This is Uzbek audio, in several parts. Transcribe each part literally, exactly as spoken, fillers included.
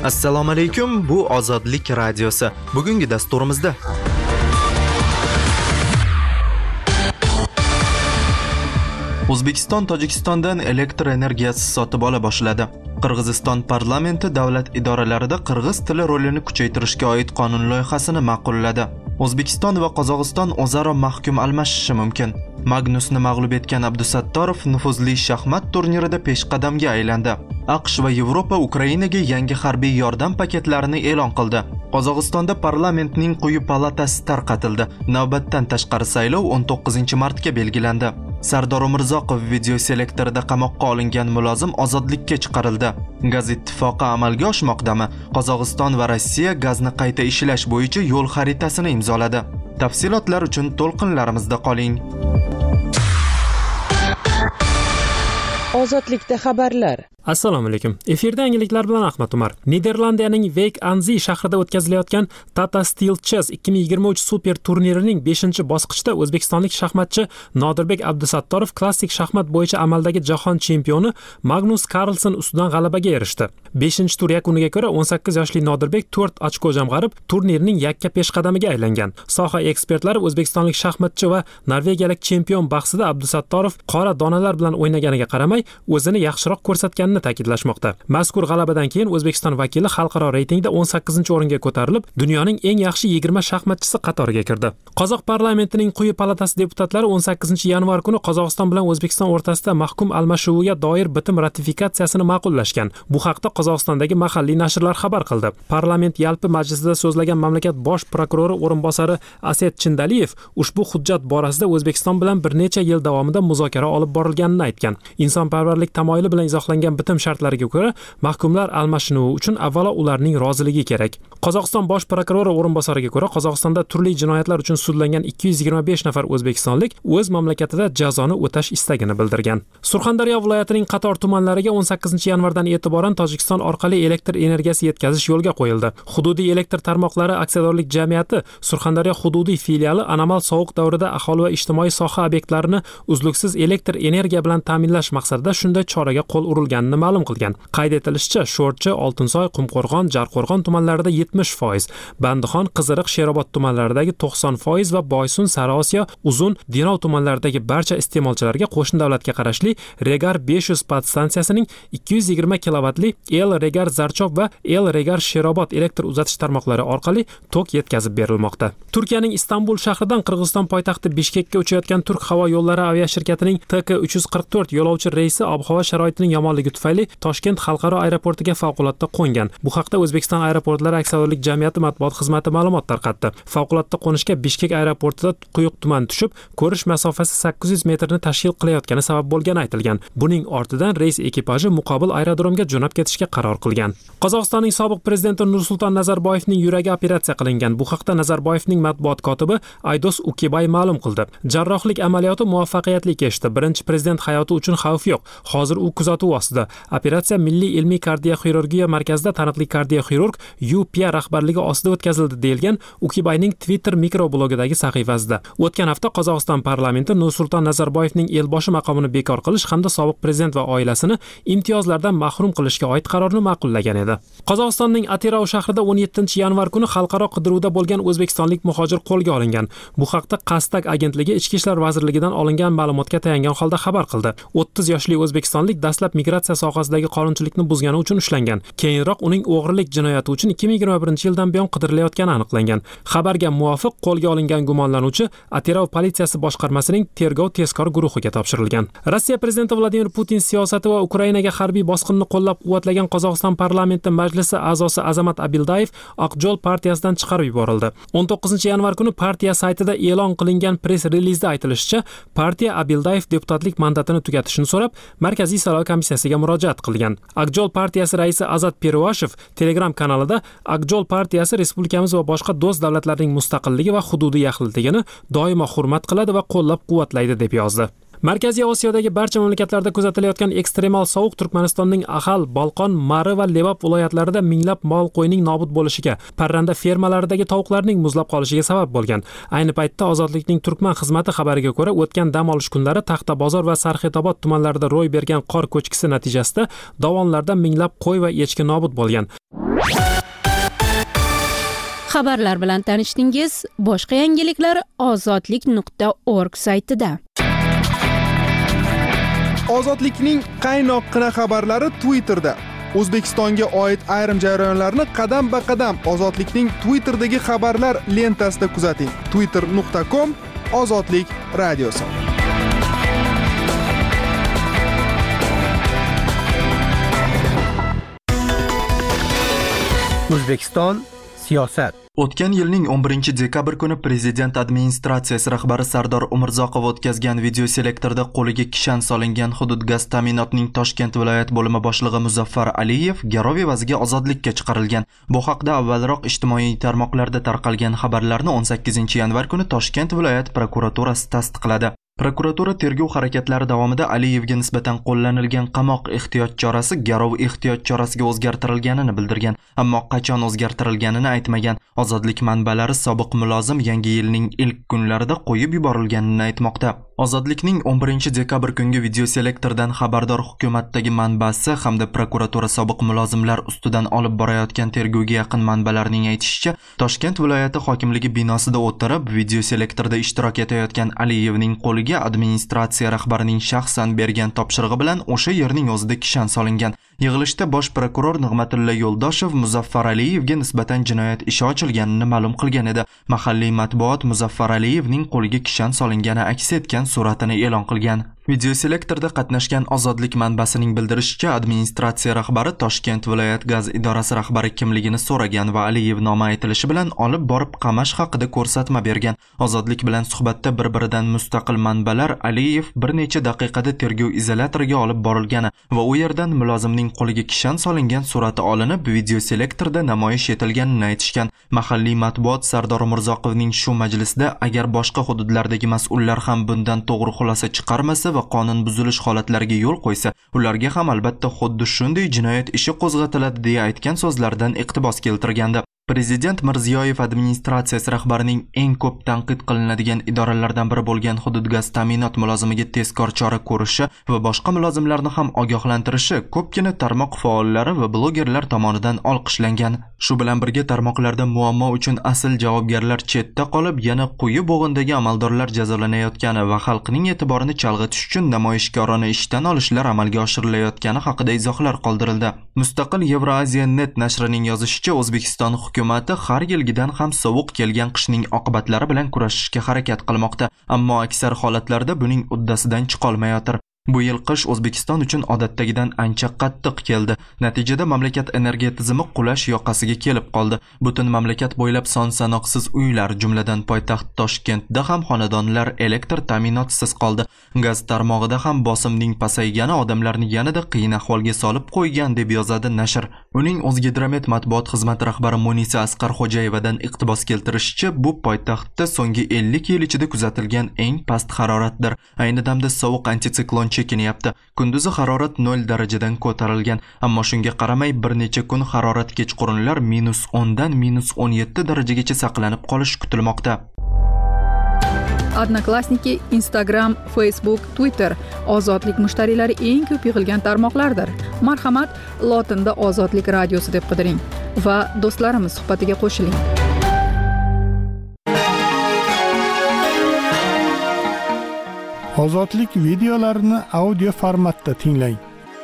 Assalomu alaykum, bu Ozodlik radiosi. Bugungi dasturimizda O'zbekiston Tojikistondan elektr energiyasi sotib ola boshladi. Qirg'iziston parlamenti davlat idoralarida qirg'iz tili rolini kuchaytirishga oid qonun loyihasini ma'qulladi. O'zbekiston va Qozog'iston o'zaro mahkum almashishi mumkin. Magnusni mag'lub etgan Abdusattorov nufuzli shaxmat turnirida peshqadamga aylandi. AQSh va Yevropa Ukrainaga yangi harbiy yordam paketlarini e'lon qildi. Qozog'istonda parlamentning quyi palatasi tarqatildi. Navbatdan tashqari saylov o'n to'qqizinchi martga belgilandi. Sardor Umrzoqov video selektorida qamoqqa olingan mulozim ozodlikka chiqarildi. Gaz ittifoqi amalga oshmoqdami? Qozog'iston va Rossiya gazni qayta ishlash bo'yicha yo'l xaritasini imzoladi. Tafsilotlar uchun to'lqinlarimizda qoling. Ozodlikda xabarlar. Assalomu alaykum. Efirda yangiliklar bilan Ahmad Umar. Niderlandiyaning Wijk aan Zee shahrida o'tkazilayotgan Tata Steel Chess ikki ming yigirma uch super turnirining beshinchi bosqichida o'zbekistonlik shaxmatchi Nodirbek Abdusattorov klassik shaxmat bo'yicha amaldagi jahon chempioni Magnus Carlsen ustidan g'alabaga erishdi. beshinchi tur yakuniga ko'ra o'n sakkiz yoshli Nodirbek to'rt ochko jamg'arib, turnirning yakka peshqadamiga aylangan. Soha ekspertlari o'zbekistonlik shaxmatchi va norvegiyalik chempion bahsida Abdusattorov qora donalar bilan o'ynaganiga qaramay, o'zini yaxshiroq ko'rsatgan ta'kidlashmoqda. Mazkur g'alabadan keyin O'zbekiston vakili xalqaro reytingda o'n sakkizinchi o'ringa ko'tarilib, dunyoning eng yaxshi yigirma shaxmatchisi qatoriga kirdi. Qozoq parlamentining quyi palatasi deputatlari o'n sakkizinchi yanvar kuni Qozog'iston bilan O'zbekiston o'rtasida mahkum almashuviga doir bitim ratifikatsiyasini ma'qullashgan. Bu haqda Qozog'istondagi mahalliy nashrlar xabar qildi. Parlament yalpi majlisida so'zlagan mamlakat bosh prokurori o'rinbosari Aset Chindaliyev ushbu hujjat borasida O'zbekiston bilan bir necha yil davomida muzokara olib borilganini aytgan. Insonparvarlik tamoyili bilan izohlangan bitim shartlariga ko'ra, mahkumlar almashinuvi uchun avvalo ularning roziligi kerak. Qozog'iston bosh prokurori o'rinbosariga ko'ra, Qozog'istonda turli jinoyatlar uchun sudlangan ikki yuz yigirma besh nafar o'zbekistonlik o'z mamlakatida jazoni o'tash istagini bildirgan. Surxondaryo viloyatining qator tumanlariga o'n sakkizinchi yanvardan e'tiboran Tojikiston orqali elektr energiyasi yetkazish yo'lga qo'yildi. Hududiy elektr tarmoqlari aksiyadorlik jamiyati Surxondaryo hududiy filiali anomal sovuq davrida aholi va ijtimoiy soha obyektlarini uzluksiz elektr energiya bilan ta'minlash maqsadida shunday choraga qo'l urilganini ma'lum qilgan. Qayd etilishicha, Sho'rchi, Oltinsoy, Qumqo'rg'on, Jarqo'rg'on tumanlarida yetmish foiz, Bandixon, Qiziriq, Sherobod tumanlaridagi to'qson foiz va Boysun, Sariosiyo, Uzun, Denov tumanlaridagi barcha iste'molchilarga qo'shni davlatga qarashli Regar besh yuz podstansiyasining ikki yuz yigirma kilovatli El Regar Zarchob va El Regar Sherobod elektr uzatish tarmoqlari orqali tok yetkazib berilmoqda. Turkiyaning Istanbul shahridan Qirg'iziston poytaxti Bishkekka uchayotgan Turk havo yo'llari aviashirkatining T K uch yuz qirq to'rt yo'lovchi reysi ob-havo sharoitining yomonligi tufayli Toshkent xalqaro aeroportiga favqulodda qo'ngan. Bu haqda O'zbekiston aeroportlari aksiyadorlik jamiyati matbuot xizmati ma'lumot tarqatdi. Favqulodda qo'nishga Bishkek aeroportida quyuq tuman tushib, ko'rish masofasi sakkiz yuz metrni tashkil qilayotgani sabab bo'lgani aytilgan. Buning ortidan reys ekipaji muqobil aerodromga jo'nab ketishga qaror qilgan. Qozog'istonning sobiq prezidenti Nursulton Nazarboyevning yuragi operatsiya qilingan. Bu haqda Nazarboyevning matbuot kotibi Aydos Ukebay ma'lum qildi. Jarrohlik amaliyoti muvaffaqiyatli kechdi. Birinchi prezident hayoti uchun xavf yo'q. Hozir u kuzatuv ostida. Operatsiya Milliy ilmiy kardioxirurgiya markazida taniqli kardioxirurg Yu Pia rahbarligi ostida o'tkazildi deyilgan Ukibayning Twitter mikroblogidagi sahifasida. O'tgan hafta Qozog'iston parlamenti Nursulton Nazarboyevning elboshi maqomini bekor qilish hamda sobiq prezident va oilasini imtiyozlardan mahrum qilishga oid qarorni ma'qullagan edi. Qozog'istonning Atirau shahrida o'n yettinchi yanvar kuni xalqaro qidiruvda bo'lgan o'zbekistonlik muhojir qo'lga olingan. Bu haqda Qastak agentligi Ichki ishlar vazirligidan olingan ma'lumotga tayangan holda xabar qildi. o'ttiz yoshli o'zbekistonlik dastlab migratsiya sohasidagi qonunchilikni buzgani uchun ushlangan. Keyinroq uning o'g'rilik jinoyati uchun ikki ming yigirma birinchi yildan buyon qidirilayotgani aniqlangan. Xabarga muvofiq qo'lga olingan gumonlanuvchi Atirau politsiyasi boshqarmasining tergov-tezkor guruhiga topshirilgan. Rossiya prezidenti Vladimir Putin siyosati va Ukrainaga harbiy bosqinni qo'llab-quvvatlagan Qozog'iston parlamenti majlisi a'zosi Azamat Abildayev Oqjol partiyasidan chiqarib yuborildi. o'n to'qqizinchi yanvar kuni partiya saytida e'lon qilingan press-relizda aytilishicha, partiya Abildayev deputatlik mandatini tugatishini so'rab, Markaziy saylov komissiyasiga murojaat qilgan. Oqjol partiyasi raisi Azat Peruvashev Telegram kanalida Oqjol partiyasi respublikamiz va boshqa do'st davlatlarning mustaqilligi va hududiy yaxlitligini doimo hurmat qiladi va qo'llab-quvvatlaydi deb yozdi. Markaziy Osiyodagi barcha mamlakatlarda kuzatilayotgan ekstremal sovuq Turkmanistonning Axal, Bolqon, Mari va Lebap viloyatlarida minglab mol qo'yning nobud bo'lishiga, parranda fermalaridagi tovuqlarning muzlab qolishiga sabab bo'lgan. Ayni paytda Ozodlikning Turkman xizmati xabariga ko'ra, o'tgan dam olish kunlari Taxtabozor va Sarxetobod tumanlarida ro'y bergan qor ko'chkisi natijasida dovonlarda minglab qo'y va echki nobud bo'lgan. Xabarlar bilan tanishdingiz. Boshqa yangiliklar ozodlik nuqta org saytida. Ozodlikning qaynoqqina xabarlari Twitterda. O'zbekistonga oid ayrim jarayonlarni qadam-ba-qadam Ozodlikning Twitterdagi xabarlar lentasida kuzating. twitter nuqta com Ozodlik radiosi. O'zbekiston siyosat. O'tgan yilning o'n birinchi dekabr kuni Prezident administratsiyasi rahbari Sardor Umurzoqov o'tkazgan videoselektorda qo'liga kishan solingan hudud gaz ta'minotining Toshkent viloyat bo'limi boshlig'i Muzaffar Aliyev garov evaziga ozodlikka chiqarilgan. Bu haqda avvalroq ijtimoiy tarmoqlarda tarqalgan xabarlarni o'n sakkizinchi yanvar kuni Toshkent viloyat prokuraturasi tasdiqladi. Prokuratura tergov harakatlari davomida Aliyevga nisbatan qo'llanilgan qamoq ehtiyot chorasi garov ehtiyot chorasiga o'zgartirilganini bildirgan, ammo qachon o'zgartirilganini aytmagan. Ozodlik manbalari sobiq mulozim Yangi yilning ilk kunlarida qo'yib yuborilganini aytmoqda. Ozodlikning o'n birinchi dekabr kungi videoselektordan xabardor hukumatdagi manbasi hamda prokuratura sobiq mulozimlar ustidan olib borayotgan tergovga yaqin manbalarning aytishicha, Toshkent viloyati hokimligi binosida o'tirib videoselektorda ishtirok etayotgan Aliyevning qo'liga administratsiya rahbarining shaxsan bergan topshirig'i bilan o'sha yerning o'zida kishan solingan. Yig'ilishda bosh prokuror Nig'matilla Yo'ldoshev Muzaffar Aliyevga nisbatan jinoyat ishi ochilganini ma'lum qilgan edi. Mahalliy matbuot Muzaffar Aliyevning qo'liga kishan solingani aks etgan suratini e'lon qilgan. Videoselektorda qatnashgan Ozodlik manbasining bildirishicha, administratsiya rahbari Toshkent viloyat gaz idorasi rahbari kimligini so'ragan va Aliyev nomi aytilishi bilan olib borib qamash haqida ko'rsatma bergan. Ozodlik bilan suhbatda bir-biridan mustaqil manbalar Aliyev bir necha daqiqada tergov izolyatoriga olib borilgani va u yerdan mulozimning qo'liga kishan solingan surati olinib videoselektorda namoyish etilganini aytishgan. Mahalliy matbuot Sardor Umurzoqovning shu majlisda agar boshqa hududlardagi mas'ullar ham bundan to'g'ri xulosa chiqarmasa va qonun buzilish holatlariga yo'l qo'ysa, ularga ham albatta xuddi shunday jinoyat ishi qo'zg'atiladi deya aytgan so'zlaridan iqtibos keltirgandi. Prezident Mirziyoyev administratsiyasi rahbarining eng ko'p tanqid qilinadigan idoralardan biri bo'lgan hudud gaz ta'minot mulozimiga tezkor chora ko'rishi va boshqa mulozimlarni ham ogohlantirishi ko'pgina tarmoq faollari va blogerlar tomonidan olqishlangan. Shu bilan birga tarmoqlarda muammo uchun asl javobgarlar chetda qolib, yana quyi bo'g'indagi amaldorlar jazolanayotgani va xalqning e'tiborini chalg'itish uchun namoyishkorona ishdan olishlar amalga oshirilayotgani haqida izohlar qoldirildi. Mustaqil Eurasia net nashrining yozishicha, O'zbekiston hukumati har yilgidan ham sovuq kelgan qishning oqibatlari bilan kurashishga harakat qilmoqda, ammo aksar holatlarda buning uddasidan chiqolmayotir. Bu yil qish O'zbekiston uchun odatdagidan ancha qattiq keldi. Natijada mamlakat energiya tizimi qulash yoqasiga kelib qoldi. Butun mamlakat bo'ylab son sanoqsiz uylar, jumladan poytaxt Toshkentda ham xonadonlar elektr ta'minotisiz qoldi. Gaz tarmog'ida ham bosimning pasaygani odamlarni yanada qiyin ahvolga solib qo'ygan deb yozadi nashr. Uning O'zgidromet matbuot xizmati rahbari Munisa Asqarxo'jayevadan iqtibos keltirishicha, bu poytaxtda so'nggi ellik yil ichida kuzatilgan eng past haroratdir. Ayni damda sovuq antitsiklon chekinyapti. Kunduzi harorat nol darajadan ko'tarilgan, ammo shunga qaramay bir necha kun harorat kechqurunlar minus o'ndan minus o'n yetti darajagacha saqlanib qolishi kutilmoqda. Odnoklassniki, Instagram, Facebook, Twitter ozodlik mushtariylari eng ko'p yig'ilgan tarmoqlardir. Marhamat, lotinda Ozodlik radiosi deb qidiring va do'stlarimiz suhbatiga qo'shiling. Ozodlik videolarini audio formatda tinglang.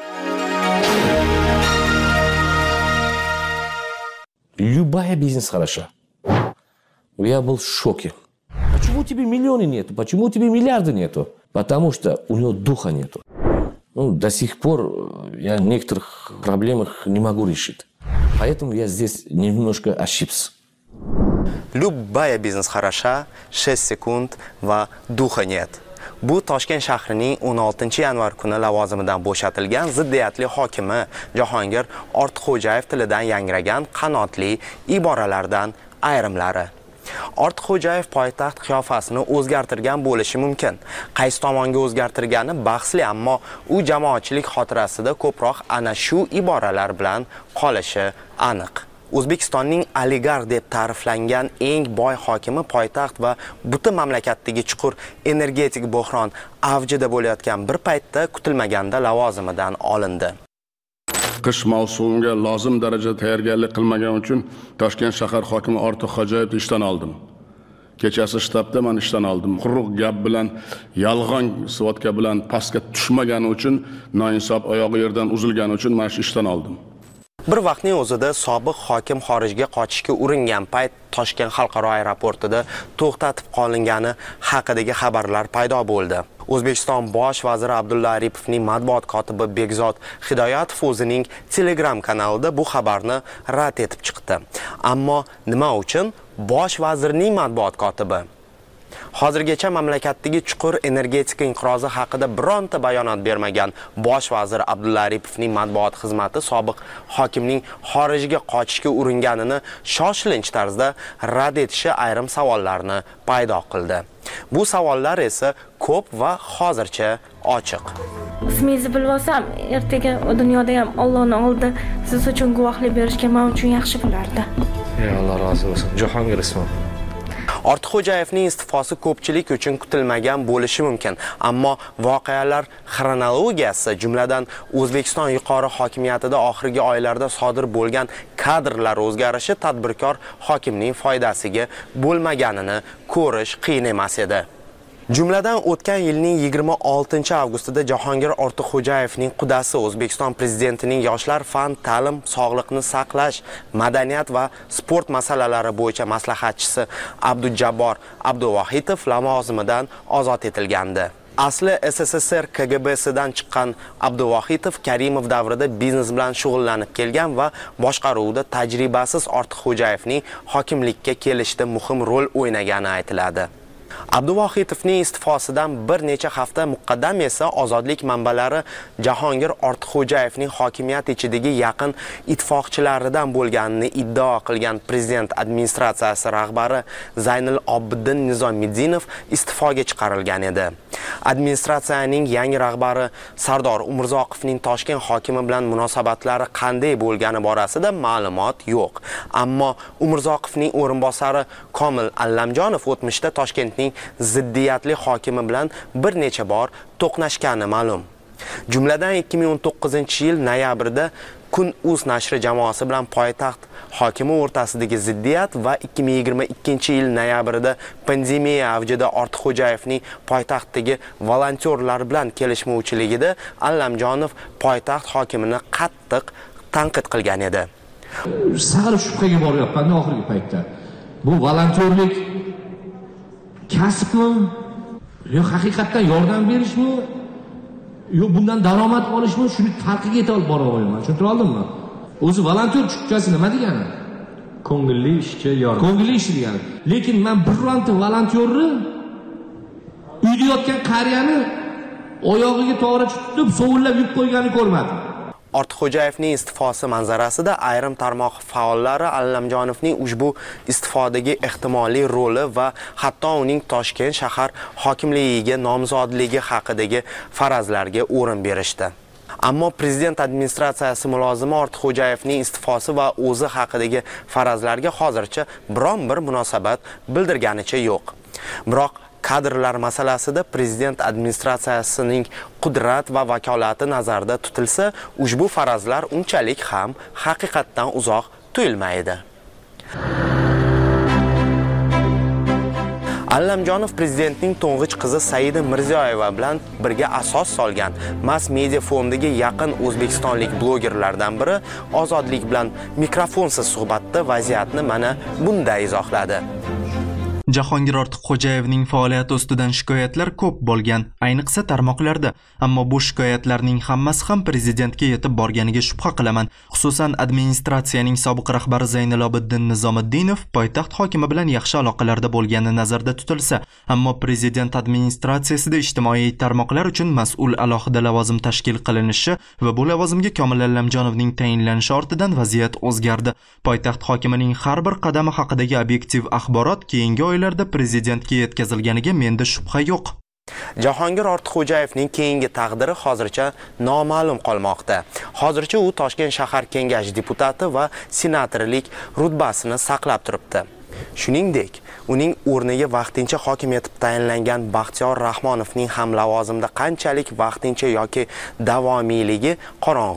Любая бизнес хороша. Я был в шоке. Почему у тебя миллионы нету? Почему у тебя миллиарды нету? Потому что у него духа нету. Ну, до сих пор я некоторых проблемах не могу решить. Поэтому я здесь немножко ошибся. Любая бизнес хороша, шесть секунд va духа нет. Bu Toshkent shahrining o'n oltinchi yanvar kuni lavozimidan bo'shatilgan ziddiyatli hokimi Jahongir Ortiqxo'jayev tilidan yangragan qanotli iboralardan ayrimlari. Ortiqxo'jayev poytaxt qiyofasini o'zgartirgan bo'lishi mumkin. Qaysi tomonga o'zgartirgani bahsli, ammo u jamoatchilik xotirasida ko'proq ana shu iboralar bilan qolishi aniq. O'zbekistonning oligarx deb ta'riflangan eng boy hokimi poytaxt va butun mamlakatdagi chuqur energetik bo'hron avjida bo'layotgan bir paytda kutilmaganda lavozimidan olindi. qish mavsumiga lozim darajada tayyorgarlik qilmagan uchun Toshkent shahar hokimi Ortiq Xo'jayevni ishdan oldim. Kechasi shtabda men ishdan oldim. Quruq gap bilan, yolg'on svodka bilan pastga tushmagani uchun, noinsof oyog'i yerdan uzilgani uchun men ishdan oldim. Bir vaqtning o'zida sobiq hokim xorijga qochishga uringan payt Toshkent xalqaro aeroportida to'xtatib qolingani haqidagi xabarlar paydo bo'ldi. O'zbekiston bosh vaziri Abdulla Aripovning matbuot kotibi Bekzod Hidoyatov o'zining Telegram kanalida bu xabarni rad etib chiqdi. Ammo nima uchun bosh vazirning matbuot kotibi hozirgacha mamlakatdagi chuqur energetika inqirozi haqida bironta bayonot bermagan bosh vazir Abdulla Aripovning matbuot xizmati sobiq hokimning xorijga qochishga uringanini shoshilinch tarzda rad etishi ayrim savollarni paydo qildi. Bu savollar esa ko'p va hozircha ochiq. Ismingizni bilib olsam, ertaga dunyoda ham Allohning oldida siz uchun guvohlik berishga men uchun yaxshi bo'lardi. Ey Alloh rozi bo'lsin. Jahongir ismim. Ortiq Xo'jayevning iste'fosi ko'pchilik uchun kutilmagan bo'lishi mumkin, ammo voqealar xronologiyasi, jumladan O'zbekiston yuqori hokimiyatida oxirgi oylarda sodir bo'lgan kadrlar o'zgarishi tadbirkor hokimning foydasiga bo'lmaganini ko'rish qiyin emas edi. Jumladan o'tgan yilning yigirma oltinchi avgustida Jahongir Ortiqxo'jayevning qudasi O'zbekiston prezidentining yoshlar, fan, ta'lim, sog'liqni saqlash, madaniyat va sport masalalari bo'yicha maslahatchisi Abdujabbor Abduvohidov lavozimidan ozod etilgandi. Asli S S S R K G B sidan chiqqan Abduvohidov Karimov davrida biznes bilan shug'ullanib kelgan va boshqaruvda tajribasiz Ortiqxo'jayevning hokimlikka kelishida muhim rol o'ynagani aytiladi. Abduvohidovning iste'fosidan bir necha hafta muqaddam esa ozodlik manbalari Jahongir Ortiqxo'jayevning hokimiyat ichidagi yaqin ittifoqchilaridan bo'lganini iddao qilgan prezident administratsiyasi rahbari Zaynul Obiddin Nizomiddinov iste'foga chiqarilgan edi. Administratsiyaning yangi rahbari Sardor Umurzoqovning Toshkent hokimi bilan munosabatlari qanday bo'lgani borasida ma'lumot yo'q. Ammo Umurzoqovning o'rinbosari Komil Allamjonov o'tmishda Toshkentning ziddiyatli hokimi bilan bir necha bor to'qnashgani ma'lum. Jumladan ikki ming o'n to'qqizinchi yil noyabrida Kun.uz nashri jamoasi bilan poytaxt hokimi o'rtasidagi ziddiyat va ikki ming yigirma ikkinchi yil noyabrida pandemiya avjida Ortiqxo'jayevning poytaxtdagi volontyorlar bilan kelishmovchiligida Allamjonov poytaxt hokimini qattiq tanqid qilgan edi. Sal shubhaga boryapman oxirgi paytda. Bu volontyorlik kasbmi? Yo haqiqatdan yordam berishmi? Yo bundan daromad olishmi? Shuni farqiga yeta olib bora olmayman. Tushuntira oldimmi? O'zi volontyor tushunchasi nima degani? Ko'ngilli ishga yordam. Ko'ngilli ish degani. Lekin men birronta volontyorni uyda yotgan qariyani oyog'iga to'g'ri tutib, sovullab yub qo'yganini ko'rmadim. Ortiqxo'jayevning iste'fosi manzarasida ayrim tarmoq faollari Allamjonovning ushbu iste'fodagi ehtimoliy roli va hatto uning Toshkent shahar hokimligiga nomzodligi haqidagi farazlarga o'rin berishdi. Ammo prezident administratsiyasi mulozimi Ortiqxo'jayevning iste'fosi va o'zi haqidagi farazlarga hozircha biron bir munosabat bildirganicha yo'q. Biroq kadrlar masalasida prezident administratsiyasining qudrat va vakolati nazarda tutilsa, ushbu farazlar unchalik ham haqiqatdan uzoq tuyulmaydi. Allamjonov prezidentning to'ng'ich qizi Saida Mirziyoyeva bilan birga asos solgan mass media fondagi yaqin o'zbekistonlik blogerlardan biri ozodlik bilan mikrofonsiz suhbatda vaziyatni mana bunday izohladi. Jahongir Ortiqxo'jayevning faoliyati ustidan shikoyatlar ko'p bo'lgan, ayniqsa tarmoqlarda, ammo bu shikoyatlarning hammasi ham prezidentga yetib borganiga shubha qilaman. Xususan, administratsiyaning sobiq rahbari Zaynul Obiddin Nizomiddinov poytaxt hokimi bilan yaxshi aloqalarda bo'lgani nazarda tutilsa, ammo prezident administratsiyasida ijtimoiy tarmoqlar uchun mas'ul alohida lavozim tashkil qilinishi va bu lavozimga Komil Allamjonovning tayinlanishi ortidan vaziyat o'zgardi. Poytaxt hokimining har bir qadami haqidagi obyektiv axborot keyingi oylarda prezidentga yetkazilganiga menda shubha yo'q. Jahongir Ortiqxo'jayevning keyingi taqdiri hozircha noma'lum qolmoqda. Hozircha u Toshkent shahar kengashi deputati va senatorlik rutbasini saqlab turibdi. Shuningdek, uning o'rniga vaqtincha hokim etib tayinlangan Baxtiyor Rahmonovning ham lavozimda qanchalik vaqtincha yoki davomiyligi qorong'u.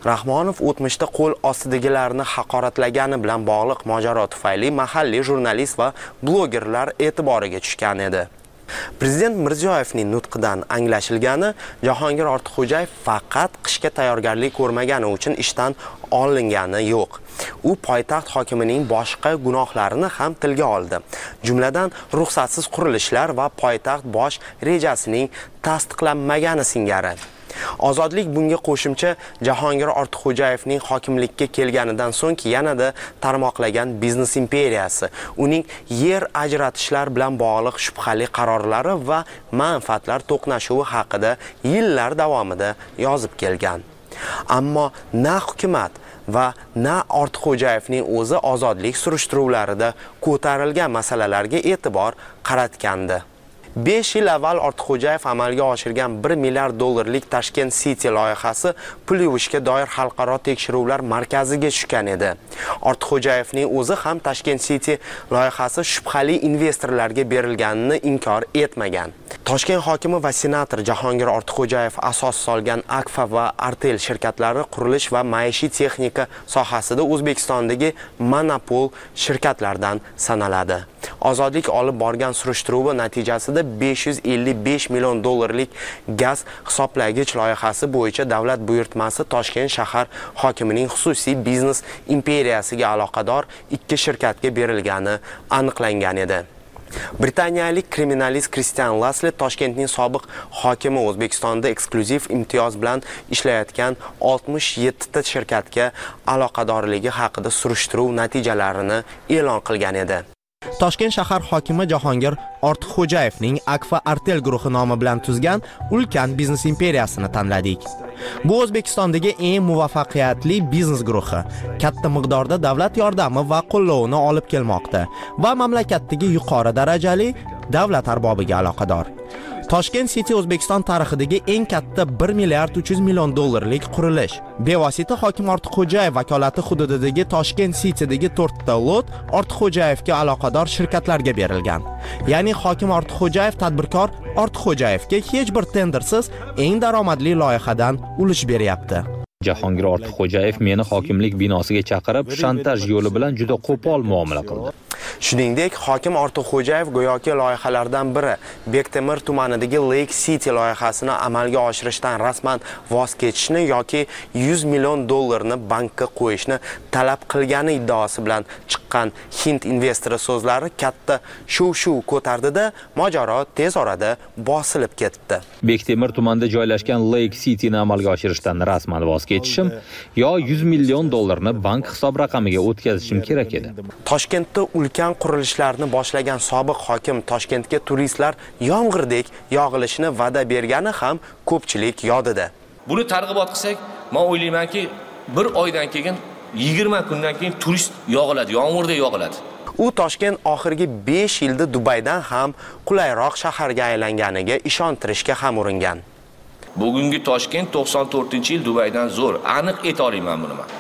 Rahmonov o'tmishda qo'l ostidagilarni haqoratlagani bilan bog'liq mojaro tufayli mahalliy jurnalist va blogerlar e'tiboriga tushgan edi. Prezident Mirziyoyevning nutqidan anglashilgani, Jahongir Ortiqxo'jayev faqat qishga tayyorgarlik ko'rmagani uchun ishdan olingani yo'q. U poytaxt hokimining boshqa gunohlarini ham tilga oldi. Jumladan, ruxsatsiz qurilishlar va poytaxt bosh rejasining tasdiqlanmagani singari. Ozodlik bunga qo'shimcha Jahongir Ortiqxo'jayevning hokimlikka kelganidan so'ng yanada tarmoqlagan biznes imperiyasi, uning yer ajratishlar bilan bog'liq shubhali qarorlari va manfaatlar to'qnashuvi haqida yillar davomida yozib kelgan. Ammo na hukumat va na Ortiqxo'jayevning o'zi ozodlik surishtiruvlarida ko'tarilgan masalalarga e'tibor qaratgandi. besh yil avval Ortiqxo'jayev amalga oshirgan bir milliard dollarlik Tashkent City loyihasi pul yuvishga doir xalqaro tekshiruvlar markaziga tushgan edi. Ortiqxo'jayevning o'zi ham Tashkent City loyihasi shubhali investorlarga berilganini inkor etmagan. Toshkent hokimi va senator Jahongir Ortiqxo'jayev asos solgan Akfa va Artel shirkatlari qurilish va maishiy texnika sohasida O'zbekistondagi monopol shirkatlardan sanaladi. Ozodlik olib borgan surishtiruvi natijasida besh yuz ellik besh million dollarlik gaz hisoblagich loyihasi bo'yicha davlat buyurtmasi Toshkent shahar hokimining xususiy biznes imperiyasiga aloqador ikki shirkatga berilgani aniqlangan edi. Britaniyalik kriminalist Christian Lassley Toshkentning sobiq hokimi O'zbekistonda eksklyuziv imtiyoz bilan ishlayotgan oltmish yetti ta shirkatga aloqadorligi haqida surishtiruv natijalarini e'lon qilgan edi. Toshkent shahar hokimi Jahongir Ortiqxo'jayevning Akfa Artel guruhi nomi bilan tuzgan ulkan biznes imperiyasini tanladik. Bu O'zbekistondagi eng muvaffaqiyatli biznes guruhi, katta miqdorda davlat yordami va qo'llovini olib kelmoqda va mamlakatdagi yuqori darajali davlat arbobiga aloqador. Toshkent City O'zbekiston tarixidagi eng katta bir milliard uch yuz million dollarlik qurilish. Bevosita hokim Ortiqxo'jayev vakolati hududidagi Toshkent City'dagi to'rtta lot Ortiqxo'jayevga aloqador shirkatlarga berilgan. Ya'ni hokim Ortiqxo'jayev tadbirkor Ortiqxo'jayevga hech bir tendersiz eng daromadli loyihadan ulush beryapti. Jahongir Ortiqxo'jayev meni hokimlik binosiga chaqirib, shantaj yo'li bilan juda qo'pol muomala qildi. Shuningdek, hokim Ortiqxo'jayev go'yoki loyihalardan biri Bektemir tumanidagi Lake City loyihasini amalga oshirishdan rasman voz kechishni yoki yuz million dollarni bankka qo'yishni talab qilgani iddaosi bilan chiqqan Hind investori so'zlari katta shuv-shuv ko'tardida, mojaro tez orada bosilib ketdi. Bektemir tumanida joylashgan Lake City'ni amalga oshirishdan rasman voz kechishim yo yuz million dollarni bank hisob raqamiga o'tkazishim kerak edi. Toshkentda ulkan qurilishlarni boshlagan sobiq hokim Toshkentga turistlar yomg'irdek yog'ilishini va'da bergani ham ko'pchilik yodida. Buni targ'ibot qilsak, men o'ylaymanki, bir oydan keyin yigirma kundan keyin turist yog'iladi, yomg'irda yog'iladi. U Toshkent oxirgi besh yilda Dubaydan ham qulayroq shaharga aylanganiga ishontirishga ham uringan. Bugungi Toshkent to'qson to'rtinchi yil Dubaydan zo'r, aniq ayta olaman buni men.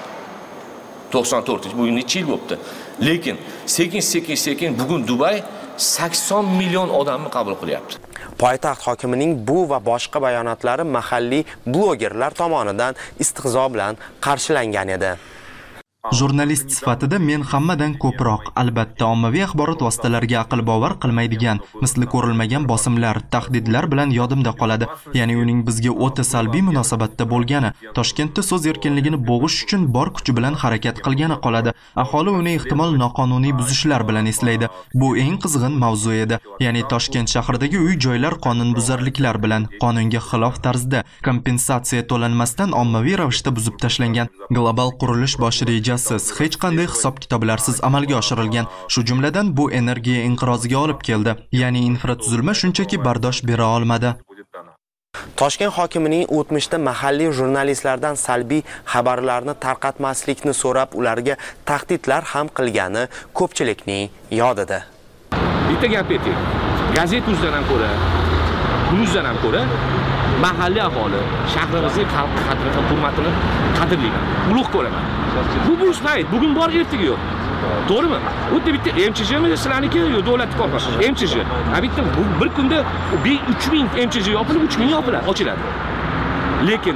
to'qson to'rtinchi bugun necha yil bo'libdi. Lekin sekin-sekin sekin bugun Dubay sakson million odamni qabul qilyapti. Poytaxt hokimining bu va boshqa bayonotlari mahalliy blogerlar tomonidan istihzo bilan qarshilangan edi. Jurnalist sifatida men hammadan ko'proq, albatta, ommaviy axborot vositalariga aql bovar qilmaydigan, misli ko'rilmagan bosimlar, tahdidlar bilan yodimda qoladi. Ya'ni uning bizga o'ta salbiy munosabatda bo'lgani, Toshkentda so'z erkinligini bo'g'ish uchun bor kuchi bilan harakat qilgani qoladi. Aholi uni ehtimol noqonuniy buzishlar bilan eslaydi. Bu eng qizg'in mavzu edi. Ya'ni Toshkent shahridagi uy-joylar qonunbuzarliklar bilan qonunga xilof tarzda kompensatsiya to'lanmasdan ommaviy ravishda buzib tashlangan. Global qurilish bosh reja hech qanday hisob-kitoblarsiz amalga oshirilgan. Shu jumladan bu energiya inqiroziga olib keldi. Ya'ni infratuzilma shunchaki bardosh bera olmadi. Toshkent hokimining o'tmishda mahalliy jurnalistlardan salbiy xabarlarni tarqatmaslikni so'rab, ularga tahdidlar ham qilgani ko'pchilikning yodida. Bitta gap ayting. Gazeta uzdan ham ko'ra, Pluzdan ham ko'ra mahalliy aholi shahrimizning xalq qadrini, hurmatini qadrlayman, ulug' ko'raman. Bu bu payt, bugun bor, ertaga yo'q. To'g'rimi? O'tda bitta M C J mi sizlarniki yo davlat korxonasi? M C J. Ha bitta bir kunda uch ming M C J yopilib, uch ming yopiladi, ochiladi. Lekin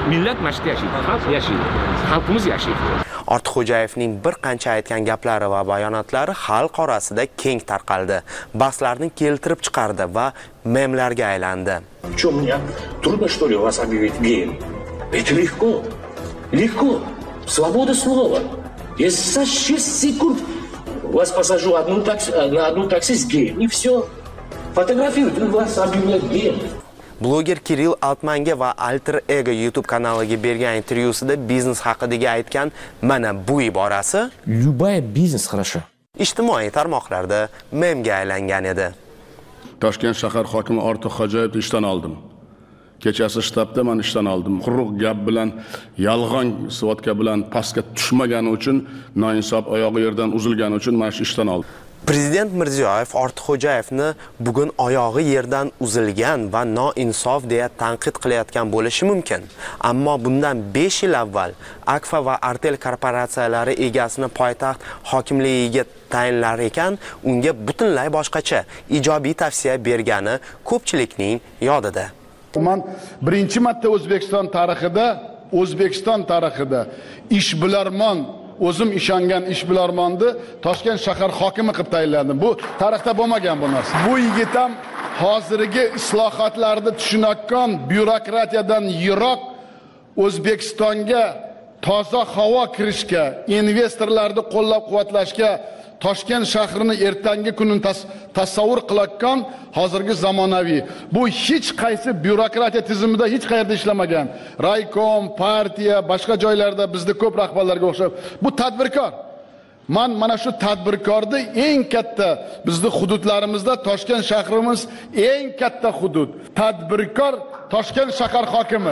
millat mana shu yerda yashaydi, xalq yashaydi, xalqimiz yashaydi. Ortiqxo'jayevning bir qancha aytgan gaplari va bayonotlari xalq orasida keng tarqaldi. Bahslarni keltirib chiqardi va memlarga aylandi. Что, мне трудно, что ли, вас объявить геем? Это легко. Легко. Свобода слова. Я за шесть секунд вас посажу одну такси, на одну такси с геем. И все. Фотографируют, и вас объявляют геем. Bloger Kirill Altmanga va Alter Ego YouTube kanaliga bergan intervyusida biznes haqidagi aytgan mana bu iborasi Любая бизнес хороша. Ijtimoiy tarmoqlarda memga aylangan edi. Toshkent shahar hokimi Ortiqxo'jayevni ishdan oldim. Kechasi shtabda men ishdan oldim. Quruq gap bilan, yolg'on svodka bilan pastga tushmagani uchun, noinsof oyog'i yerdan uzilgani uchun men shu ishdan oldim. Prezident Mirziyoyev Ortiqxo'jayevni bugun oyog'i yerdan uzilgan va noinsof deya tanqid qilayotgan bo'lishi mumkin. Ammo bundan besh yil avval Akfa va Artel korporatsiyalari egasini poytaxt hokimligiga tayinlar ekan, unga butunlay boshqacha ijobiy tavsiya bergani ko'pchilikning yodida. Men birinchi marta O'zbekiston tarixida, O'zbekiston tarixida ishbilarmon o'zim ishongan ishbilarmonni Toshkent shahar hokimi qilib tayinladim. Bu tarixda bo'lmagan bu narsa. Bu yigit ham hozirgi islohotlarni tushunayotgan byurokratiyadan yiroq O'zbekistonga toza havo kirishga, investorlarni qo'llab-quvvatlashga, Toshkent shahrini ertangi kunini tas tasavvur qilayotgan hozirgi zamonaviy. Bu hech qaysi byurokratiya tizimida hech qayerda ishlamagan. Raykom, partiya, boshqa joylarda bizda ko'p rahbarlarga o'xshab, bu tadbirkor. Men mana shu tadbirkorni eng katta bizning hududlarimizda Toshkent shahrimiz eng katta hudud. Tadbirkor Toshkent shahar hokimi.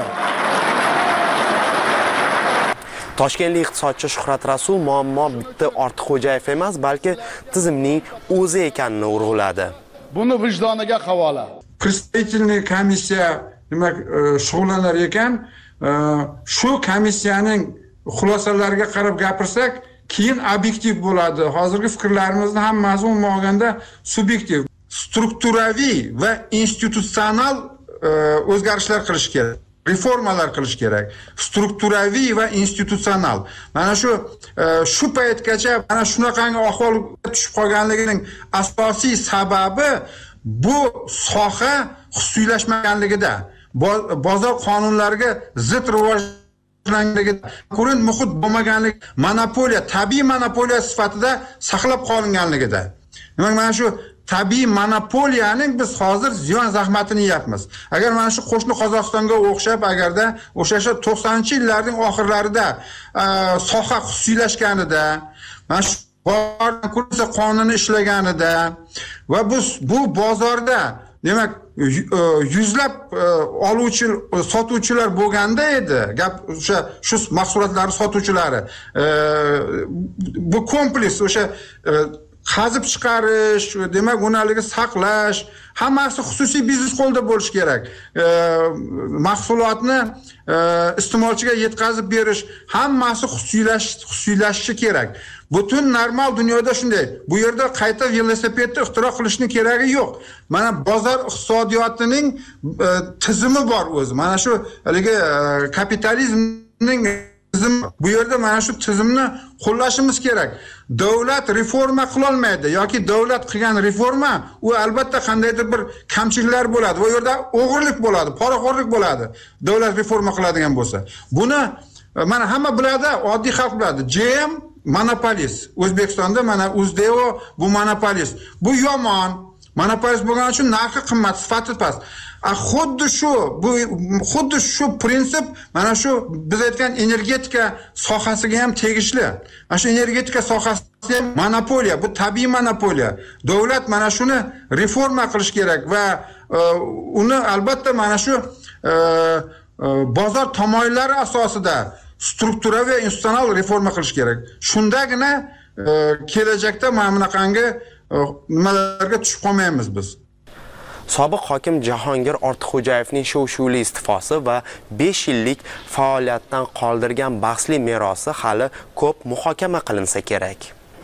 Toshkentlik iqtisodchi Shuhrat Rasul muammo bitta Ortiqxo'jayev emas, balki tizimning o'zi ekanini urg'uladi. Buni vijdoniga havola. Представительная комиссия demak shug'ullanar ekan, shu komissiyaning xulosalariga qarab gapirsak, keyin obyektiv bo'ladi. Hozirgi fikrlarimizni hammasi umuman olganda subyektiv, strukturaviy va institutsional o'zgarishlar qilish kerak. Reformalar qilish kerak. Strukturaviy va institutsional. Mana shu shu paytgacha mana shunaqangi ahvolga tushib qolganligining asosiy sababi bu soha xususiylashmaganligida, bozor qonunlariga zid rivojlanganligida, konkurent muhit bo'lmaganligi, monopoliya, tabiiy monopoliya sifatida saqlab qolinganligida. Demak, mana shu tabiiy monopoliyaning biz hozir ziyon zahmatini yeyapmiz. Agar mana shu qo'shni Qozog'istonga o'xshab, agarda o'sha to'qsoninchi yillarning oxirlarida soha xususiylashganida, mana shu konkursiya qonuni ishlaganida va bu bu bozorda demak yuzlab oluvchi sotuvchilar bo'lganda edi, gap o'sha shu mahsulotlarni sotuvchilari bu kompleks o'sha qazib chiqarish, demak ularni saqlash, hammasi xususiy biznes qo'lda bo'lishi kerak. Mahsulotni iste'molchiga yetkazib berish, hammasi xususiylash, xususiylashishi kerak. Butun normal dunyoda shunday. Bu yerda qayta velosipedni ixtiro qilishning keragi yo'q. Mana bozor iqtisodiyotining tizimi bor o'zi. Mana shu haligi kapitalizmning bu yerda mana shu tizimni qo'llashimiz kerak. Davlat reforma qila olmaydi yoki davlat qilgan reforma u albatta qandaydir bir kamchiliklar bo'ladi. Bu yerda o'g'irlik bo'ladi, poraxo'rlik bo'ladi. Davlat reforma qiladigan bo'lsa. Buni mana hamma biladi, oddiy xalq biladi. J M monopolist. O'zbekistonda mana Uzdeo bu monopolist. Bu yomon. Monopolist bo'lgani uchun narxi qimmat, sifati past. Xuddi shu, bu xuddi shu prinsip mana shu biz aytgan energetika sohasiga ham tegishli. Mana shu energetika sohasi ham monopoliya, bu tabiiy monopoliya. Davlat mana shuni reforma qilish kerak va uni albatta mana shu bozor tamoyillari asosida strukturaviy va institutsional reforma qilish kerak. Shundagina kelajakda mana bunaqangi nimalarga tushib qolmaymiz biz. Sobiq hokim Jahongir Ortiqxo'jayevning shov-shuvli iste'fosi va besh yillik faoliyatdan qoldirgan bahsli merosi hali ko'p muhokama qilinsa kerak.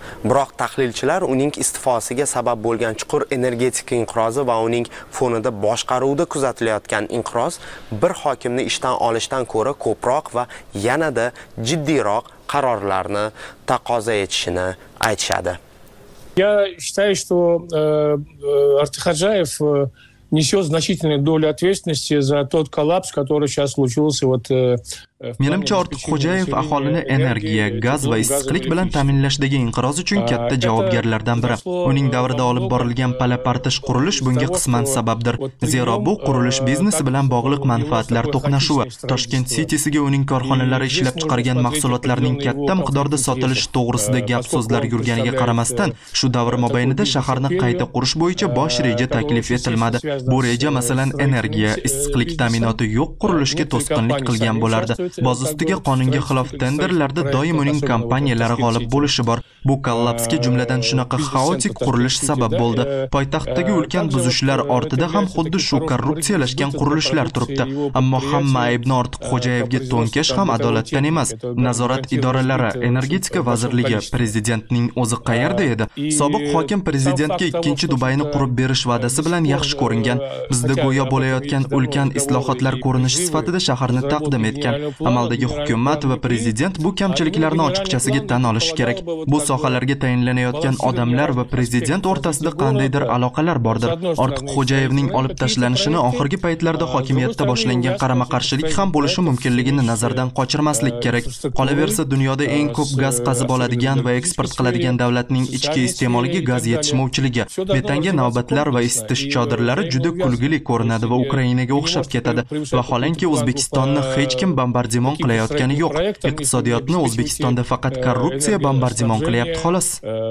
Biroq tahlilchilar uning iste'fosiga sabab bo'lgan chuqur energetik inqirozi va uning fonida boshqaruvda kuzatilayotgan inqiroz bir hokimni ishdan olishdan ko'ra ko'proq va yanada jiddiyroq qarorlarni taqozo etishini aytishadi. Я считаю, что э, Артикаджаев э, несет значительную долю ответственности за тот коллапс, который сейчас случился вот э, Menimcha Ortiqxo'jayev aholini energiya, gaz va issiqlik bilan ta'minlashdagi inqiroz uchun katta javobgarlardan biri. Uning davrida olib borilgan pala-partish qurilish bunga qisman sababdir. Zero bu qurilish biznesi bilan bog'liq manfaatlar to'qnashuvi. Toshkent City'siga uning korxonalari ishlab chiqargan mahsulotlarning katta miqdorda sotilishi to'g'risida gap so'zlar yurganiga qaramasdan, shu davr mobaynida shaharni qayta qurish bo'yicha bosh reja taklif etilmadi. Bu reja masalan energiya, issiqlik ta'minoti yo'q qurilishga to'sqinlik qilgan bo'lardi. Boz ustiga qonunga xilof tenderlarda doim uning kompaniyalari g'olib bo'lishi bor. Bu kollapsga jumladan shunaqa xaotik qurilish sabab bo'ldi. Poytaxtdagi ulkan buzishlar ortida ham xuddi shu korrupsiyalashgan qurilishlar turibdi. Ammo hamma aybni Ortiqxo'jayevga to'nkash ham adolatdan emas. Nazorat idoralari, energetika vazirligi, prezidentning o'zi qayerda edi? Sobiq hokim prezidentga ikkinchi Dubayni qurib berish va'dasi bilan yaxshi ko'ringan. Bizda go'yo bo'layotgan ulkan islohotlar ko'rinishi sifatida shaharni taqdim etgan. Amaldagi hukumat va prezident bu kamchiliklarni ochiqchasiga tan olishi kerak. Bu sohalarga tayinlanayotgan odamlar va prezident o'rtasida qandaydir aloqalar bordir. Ortiqxo'jayevning olib tashlanishini oxirgi paytlarda hokimiyatda boshlangan qarama-qarshilik ham bo'lishi mumkinligini nazardan qochirmaslik kerak. Qolaversa, dunyoda eng ko'p gaz qazib oladigan va eksport qiladigan davlatning ichki iste'moliga gaz yetishmovchiligi, betanga navbatlar va isitish chodirlari juda kulgili ko'rinadi va Ukrainaga o'xshab ketadi. Vaholanki O'zbekistonni hech kim bombardimon qilayotgani yo'q. Iqtisodiyotni O'zbekistonda faqat korrupsiya bombardimon qilyapti xolos.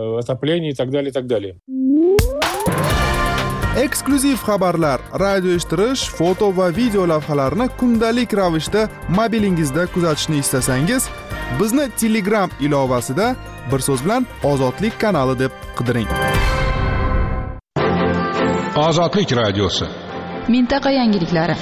Eksklyuziv xabarlar, radio eshittirish, foto va video lavhalarni kundalik ravishda mobilingizda kuzatishni istasangiz, bizni Telegram ilovasida bir so'z bilan Ozodlik kanali deb qidiring. Ozodlik radiosi. Mintaqa yangiliklari.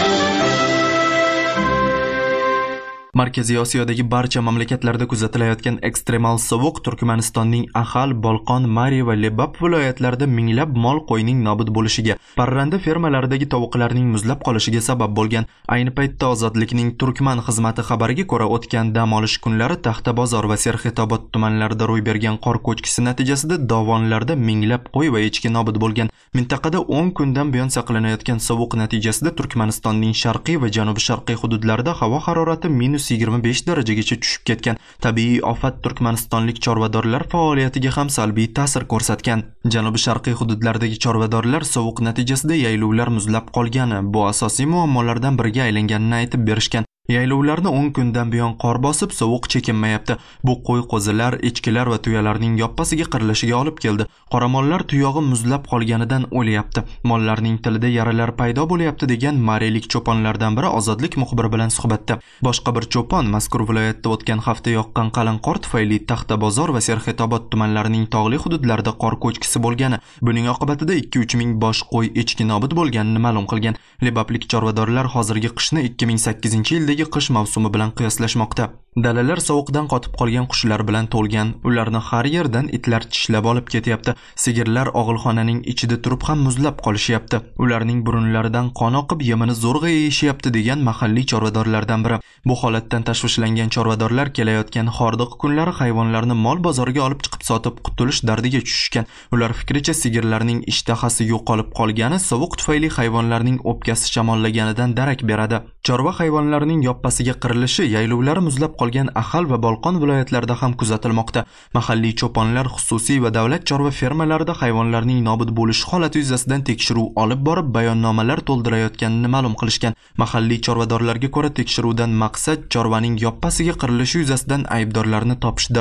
Markaziy Osiyodagi barcha mamlakatlarda kuzatilayotgan ekstremal sovuq Turkmanistonning Axal, Bolqon, Mari va Lebap viloyatlarida minglab mol qo'yning nobud bo'lishiga, parranda fermalaridagi tovuqlarning muzlab qolishiga sabab bo'lgan. Ayni paytda Ozodlikning Turkman xizmati xabariga ko'ra, o'tgan dam olish kunlari Taxtabozor va Serxetobod tumanlarida ro'y bergan qor ko'chkisi natijasida dovonlarda minglab qo'y va echki nobud bo'lgan. Mintaqada o'n kundan buyon saqlanayotgan sovuq natijasida Turkmanistonning sharqiy va janubi-sharqiy hududlarida havo harorati minus yigirma besh darajagacha tushib ketgan. Tabiiy ofat turkmanistonlik chorvadorlar faoliyatiga ham salbiy ta'sir ko'rsatgan. Janubi-sharqiy hududlardagi chorvadorlar sovuq natijasida yaylovlar muzlab qolgani, bu asosiy muammolardan biriga aylanganini aytib berishgan. Yaylovlarni o'n kundan buyon qor bosib, sovuq chekinmayapti. Bu qo'y qo'zilar, echkilar va tuyalarning yoppasiga qirilishiga olib keldi. Qoramollar tuyog'i muzlab qolganidan o'lyapti. Mollarning tilida yaralar paydo bo'lyapti degan marilik cho'ponlardan biri Ozodlik muxbiri bilan suhbatda. Boshqa bir cho'pon mazkur viloyatda o'tgan hafta yoqqan qalin qor tufayli Taxtabozor va Serxetobod tumanlarining tog'li hududlarida qor ko'chkisi bo'lgani, buning oqibatida ikki uch ming bosh qo'y echki nobud bo'lganini ma'lum qilgan. Lebaplik chorvadorlar hozirgi qishni ikki ming sakkizinchi yildagi qish mavsumi bilan qiyoslashmoqda. Dalalar sovuqdan qotib qolgan qushlar bilan to'lgan. Ularni har yerdan itlar tishlab olib ketyapti. Sigirlar og'ilxonaning ichida turib ham muzlab qolishyapti. Ularning burunlaridan qon oqib, yemini zo'rg'a yeyishyapti degan mahalliy chorvadorlardan biri. Bu holatdan tashvishlangan chorvadorlar kelayotgan hordiq kunlari hayvonlarni mol bozoriga olib chiqib sotib qutulish dardiga tushishgan. Ular fikricha sigirlarning ishtahasi yo'qolib qolgani sovuq tufayli hayvonlarning o'pkasi shamollaganidan darak beradi. Chorva hayvonlarining yoppasiga qirilishi yaylovlari muzlab qolgan Axal va Bolqon viloyatlarida ham kuzatilmoqda. Mahalliy cho'ponlar xususiy va davlat chorva fermalarida hayvonlarning nobud bo'lishi holati yuzasidan tekshiruv olib borib, bayonnomalar to'ldirayotganini ma'lum qilishgan. Mahalliy chorvadorlarga ko'ra, tekshiruvdan maqsad chorvaning yoppasiga qirilishi yuzasidan aybdorlarni topishdir.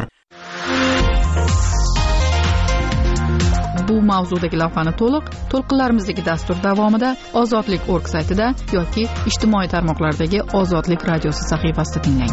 Bu mavzudagi lavhani to'liq to'lqinlarimizdagi dastur davomida ozodlik точка org saytida yoki ijtimoiy tarmoqlardagi Ozodlik radiosi sahifasida tinglang.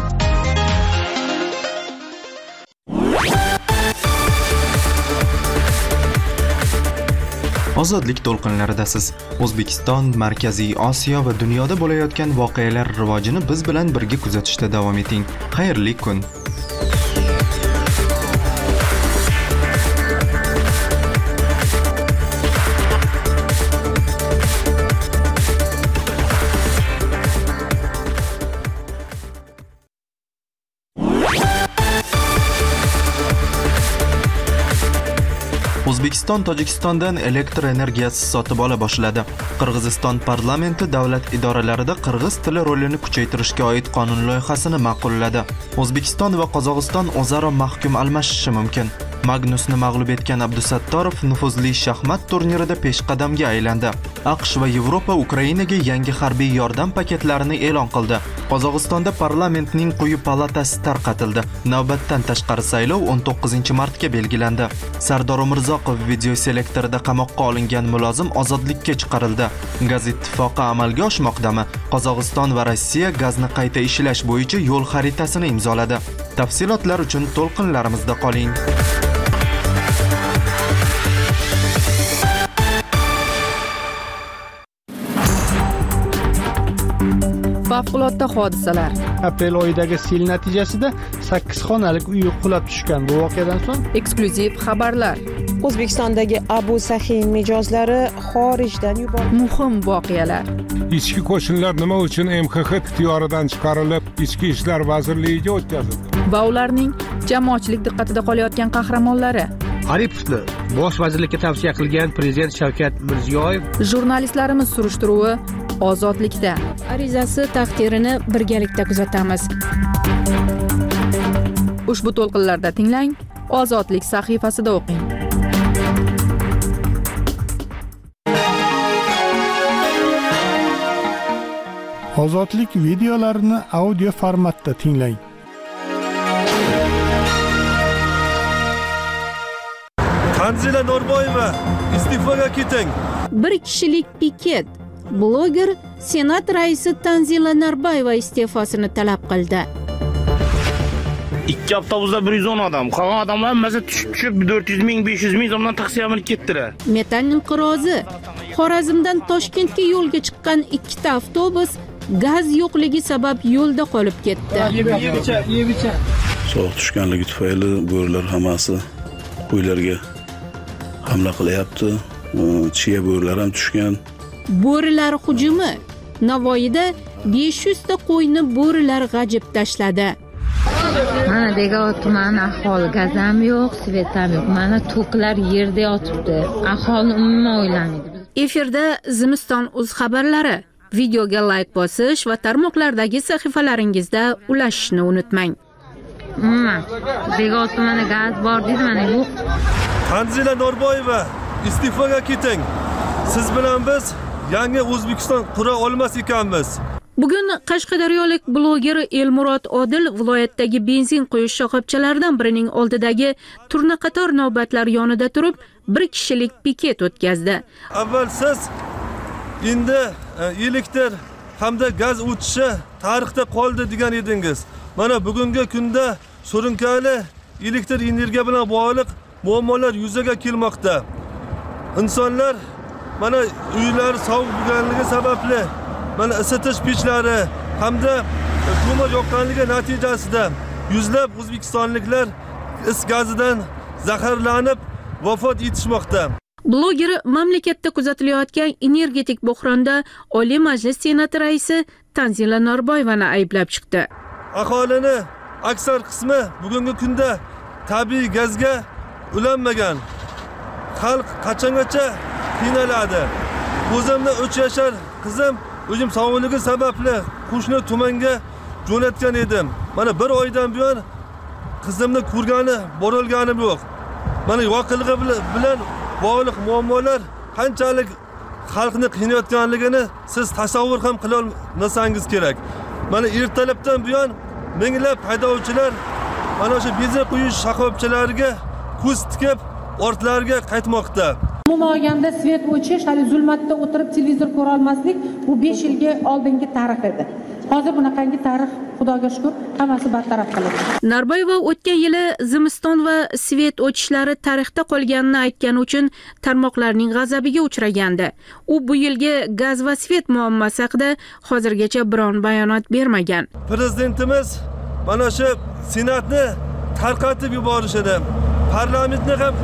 Ozodlik to'lqinlaridasiz. O'zbekiston, Markaziy Osiyo va dunyoda bo'layotgan voqealar rivojini biz bilan birga kuzatishda davom eting. Xayrli kun. O'zbekiston Tojikistondan elektr energiyasi sotib ola boshladi. Qirg'iziston parlamenti davlat idoralarida qirg'iz tili rolini kuchaytirishga oid qonun loyihasini ma'qulladi. O'zbekiston va Qozog'iston o'zaro mahkum almashishi mumkin. Magnusni mag'lub etgan Abdusattorov nufuzli shaxmat turnirida peshqadamga aylandi. AQSh va Yevropa Ukrainaga yangi harbiy yordam paketlarini e'lon qildi. Qozog'istonda parlamentning quyi palatasi tarqatildi. Navbatdan tashqari saylov o'n to'qqizinchi martga belgilandi. Sardor Umrzoqov videoselektorida qamoqqa olingan mulozim ozodlikka chiqarildi. Gaz ittifoqi amalga oshmoqdami? Qozog'iston va Rossiya gazni qayta ishlash bo'yicha yo'l xaritasini imzoladi. Tafsilotlar uchun to'lqinlarimizda qoling. Favqulodda hodisalar. Aprel oyidagi sel natijasida sakkiz xonalik uy qulab tushgan. Bu voqeadan so'ng eksklyuziv xabarlar. O'zbekistondagi Abu Sahiy mijozlari xorijdan yuborildi. Muhim voqealar. Ichki qo'shinlar nima uchun M X X ixtiyoridan chiqarilib, Ichki ishlar vazirligiga o'tkazildi? Va ularning jamoatchilik diqqatida qolayotgan qahramonlari. Aripovni bosh vazirlikka tavsiya qilgan prezident Shavkat Mirziyoyev. Jurnalistlarimiz surishtiruvi ozodlikda. Arizasi taqdirini birgalikda kuzatamiz. Ushbu to'lqinlarda tinglang, Ozodlik sahifasida o'qing. Ozodlik videolarini audio formatda tinglang. Tanzila Norboyeva iste'foga keting. Bir kishilik piket. Bloger Senat raisi Tanzila Norboyeva iste'fosini talab qildi. Ikki avtobusda bir yuz o'n odam, qolgan odamlar maza tushib to'rt yuz ming, besh yuz ming so'mdan taqsimlanib ketdilar. Metan inqirozi. Xorazmdan Toshkentga yo'lga chiqqan ikkita avtobus gaz yo'qligi sabab yo'lda qolib ketdi. Sovuq tushganligi tufayli bo'rilar hammasi qo'ylarga hamla qilyapti. Chiya bo'rilar ham tushgan. Bo'rilar hujumi. Navoiyda besh yuz ta qo'yni bo'rilar g'ajib tashladi. Mana Degov tumani aholi gaz ham yo'q, svet ham yo'q. Mana to'klar yerda yotibdi. Aholi umuman o'ylamaydi. Efirda Zimiston o'z xabarlari. Videoga like bosish va tarmoqlardagi sahifalaringizda ulashishni unutmang. Umuman Degov tumani gaz bor deydi, mana yo'q. Tanzila Norboyeva iste'foga keting. Siz bilan biz yangi O'zbekiston qura olmas ekanmiz. Bugun Qashqadaryolik bloger Elmurod Odil viloyatdagi benzin quyish shoxobchalaridan birining oldidagi turnaqator navbatlar yonida turib, bir kishilik piket o'tkazdi. Avval siz endi elektr hamda gaz o'tishi tarixda qoldi degan edingiz. Mana bugungi kunda surunkali elektr energiya bilan bog'liq muammolar yuzaga kelmoqda. İnsanlar mana uylari sovuq bo'lganligi sababli mana isitish pechlari hamda ko'mir yoqqanligi natijasida yuzlab o'zbekistonliklar is gazidan zaharlanib vafot etishmoqda. Bloger mamlakatda kuzatilayotgan energetik bo'hronda Oliy Majlis Senati raisi Tanzila Norboyevani ayblab chiqdi. Aholini aksar qismi bugungi kunda tabiiy gazga ulanmagan. Xalq qachongacha qiynaladi. O'zimni uch yashar qizim o'zim sog'ligi sababli qo'shni tumanga jo'natgan edim. Mana bir oydan buyon qizimni ko'rgani, borilganim yo'q. Mana voqealigi bilan bog'liq muammolar qanchalik xalqni qiynayotganligini siz tasavvur ham qila olmasangiz kerak. Mana ertalabdan buyon minglab haydovchilar mana o'sha benzin quyish shoxobchalariga ko'z tikib ortlariga qaytmoqda. Umuman olganda svet o'chish, hali zulmatda o'tirib televizor ko'ra olmaslik bu besh yilga oldingi tarix edi. Hozir bunaqangi tarix, Xudoga shukr, hammasi bartaraf qilindi. Norboyeva o'tgan yili Zimiston va svet o'chishlari tarixda qolganini aytgani uchun tarmoqlarning g'azabiga uchragandi. U bu yilgi gaz va svet muammosi haqida hozirgacha biron bayonot bermagan. Prezidentimiz mana shu senatni tarqatib yuborishini, parlamentni ham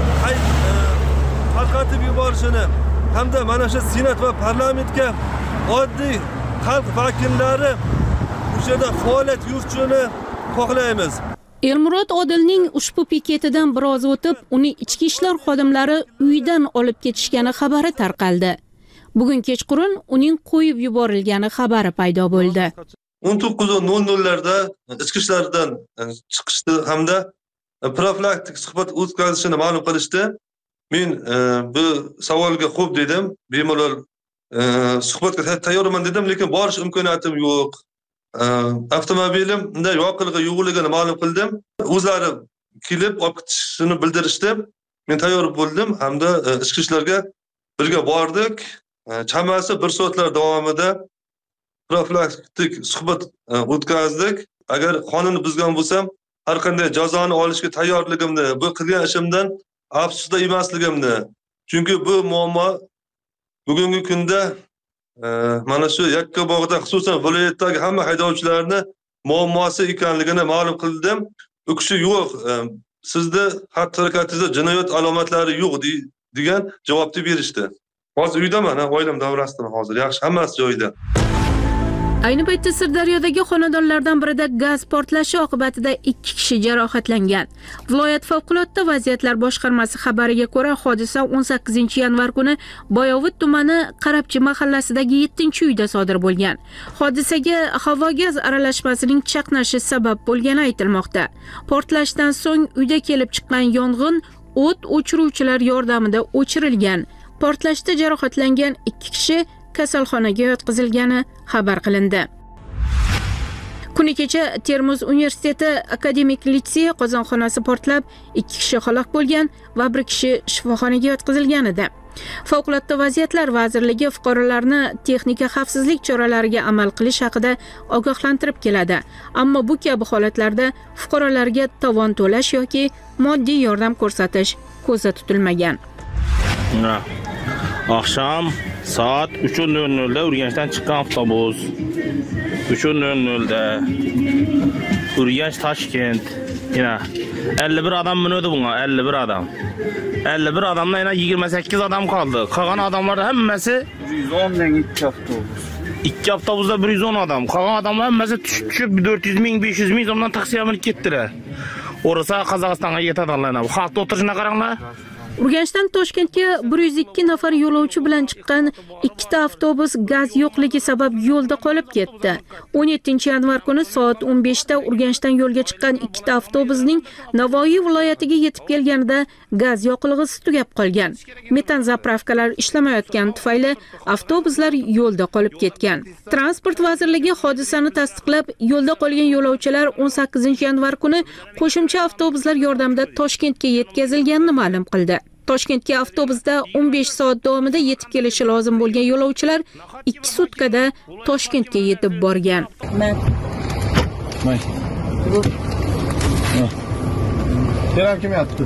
tarqatib yuborishini hamda mana shu senat va parlamentga oddiy xalq vakillari o'shada faoliyat yuritishini xohlaymiz. Elmurod Odilning ushbu piketidan biroz o'tib, uni ichki ishlar xodimlari uyidan olib ketishgani xabari tarqaldi. Bugun kechqurun uning qo'yib yuborilgani xabari paydo bo'ldi. o'n to'qqiz nol nollarda ichki ishlardan chiqishdi hamda profilaktik suhbat o'tkazishini ma'lum qilishdi. Men e, bu savolga xo'p dedim. Bemalol e, suhbatga tayyorman dedim, lekin borish imkoniyatim yo'q. E, avtomobilimda yoqilg'i yo'qligini ma'lum qildim. O'zlari kelib olib ketishini bildirishdi. Men tayyor bo'ldim hamda e, ichki ishlarga birga bordik. E, chamasi bir soatlar davomida profilaktik suhbat e, o'tkazdik. Agar qonunni buzgan bo'lsam, har qanday jazoni olishga tayyorligimni, bu qilgan ishimdan afsusda emasligimni. Chunki bu muammo bugungi kunda e, mana shu Yakkabog'da, xususan viloyatdagi hamma haydovchilarni muammosi ekanligini ma'lum qildim. U kishi yo'q, e, sizda xatti-harakatingizda jinoyat alomatlari yo'q degan javobni berishdi. Hozir uydaman, oilam davrasidaman hozir. Yaxshi, hammasi joyida. Ayni paytda Sirdaryodagi xonadonlardan birida gaz portlashi oqibatida ikki kishi jarohatlangan. Viloyat favqulodda vaziyatlar boshqarmasi xabariga ko'ra, hodisa o'n sakkizinchi yanvar kuni Boyovut tumani Qarabchi mahallasidagi yettinchi uyda sodir bo'lgan. Hodisaga havo gaz aralashmasining chaqnashi sabab bo'lgani aytilmoqda. Portlashdan so'ng uyda kelib chiqqan yong'in o't o'chiruvchilar yordamida o'chirilgan. Portlashda jarohatlangan ikki kishi kasalxonaga yotqizilgani xabar qilindi. Kuni kecha Termiz universiteti akademik litsey qozonxonasi portlab, ikki kishi halok bo'lgan va bir kishi shifoxonaga yotqizilgan edi. Favqulodda vaziyatlar vazirligi fuqarolarni texnika xavfsizlik choralariga amal qilish haqida ogohlantirib keladi. Ammo bu kabi holatlarda fuqarolarga tovon to'lash yoki moddiy yordam ko'rsatish ko'zda tutilmagan. Akşam saat uch nol nolda Urganchdan chiqqan avtobus. uch nol nolda Urganch Toshkent. Yana ellik bir adam minadi bunga, ellik bir adam. ellik bir adamdan yana yigirma sakkiz adam qoldi. Qolgan adamlar hammasi bir yuz o'n dan ikki avtobus. ikki avtobusda bir yuz o'n adam. Qolgan adamlar hammasi tushib tushib to'rt yuz ming, besh yuz ming so'mdan taqsimlanib ketdilar. Orasa Qozog'istonga yetadi allanab. Xalq o'tirishini qaranglar. Urganchdan Toshkentga bir yuz ikki nafar yo'lovchi bilan chiqqan ikkita avtobus gaz yo'qligi sabab yo'lda qolib ketdi. o'n yettinchi yanvar kuni soat o'n beshda Urganchdan yo'lga chiqqan ikkita avtobusning Navoiy viloyatiga yetib kelganida gaz yoqilg'isi tugab qolgan. Metan zapravkalar ishlamayotgani tufayli avtobuslar yo'lda qolib ketgan. Transport vazirligi hodisani tasdiqlab, yo'lda qolgan yo'lovchilar o'n sakkizinchi yanvar kuni qo'shimcha avtobuslar yordamida Toshkentga yetkazilganini ma'lum qildi. Toshkentga avtobusda o'n besh soat davomida yetib kelishi lozim bo'lgan yo'lovchilar ikki sutkada Toshkentga yetib borgan. Kerak kim yotdi?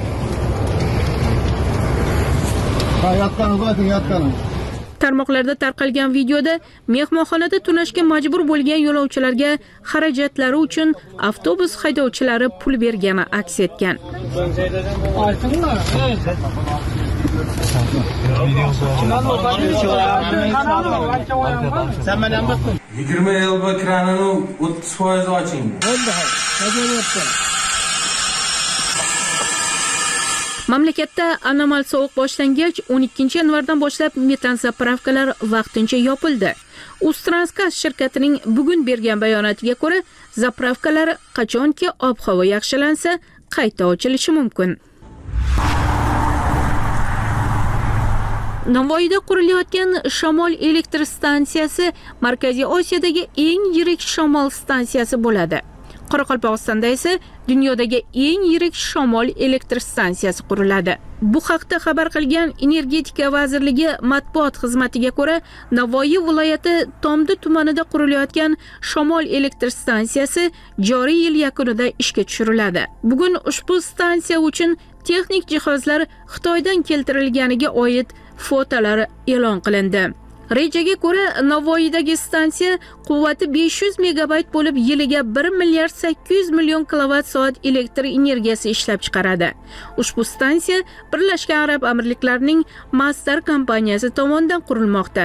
Ha, yotqani bo'ling, yotqani. Tarmoqlarda tarqalgan videoda mehmonxonada tunashga majbur bo'lgan yo'lovchilarga xarajatlari uchun avtobus haydovchilari pul bergani aks etgan. yigirma elba kranini o'ttiz foiz oching. Mamlakatda anomal sovuq boshlangach, o'n ikkinchi yanvardan boshlab metan zapravkalar vaqtincha yopildi. Ustranskaz shirkatining bugun bergan bayonotiga ko'ra, zapravkalar qachonki ob-havo yaxshilansa, qayta ochilishi mumkin. Navoiyda qurilayotgan shamol elektr stansiyasi Markaziy Osiyodagi eng yirik shamol stansiyasi bo'ladi. Qoraqalpog'istonda esa dunyodagi eng yirik shamol elektr stansiyasi quriladi. Bu haqda xabar qilgan Energetika vazirligi matbuot xizmatiga ko'ra, Navoiy viloyati Tomdi tumanida qurilayotgan shamol elektr stansiyasi joriy yil yakunida ishga tushiriladi. Bugun ushbu stansiya uchun texnik jihozlar Xitoydan keltirilganiga oid fotolar e'lon qilindi. Rejaga ko'ra, Navoiydagi stansiya quvvati besh yuz megabayt bo'lib, yiliga bir milliard sakkiz yuz million kilovatt soat elektr energiyasi ishlab chiqaradi. Ushbu stansiya Birlashgan Arab Amirliklarining Masdar kompaniyasi tomonidan qurilmoqda.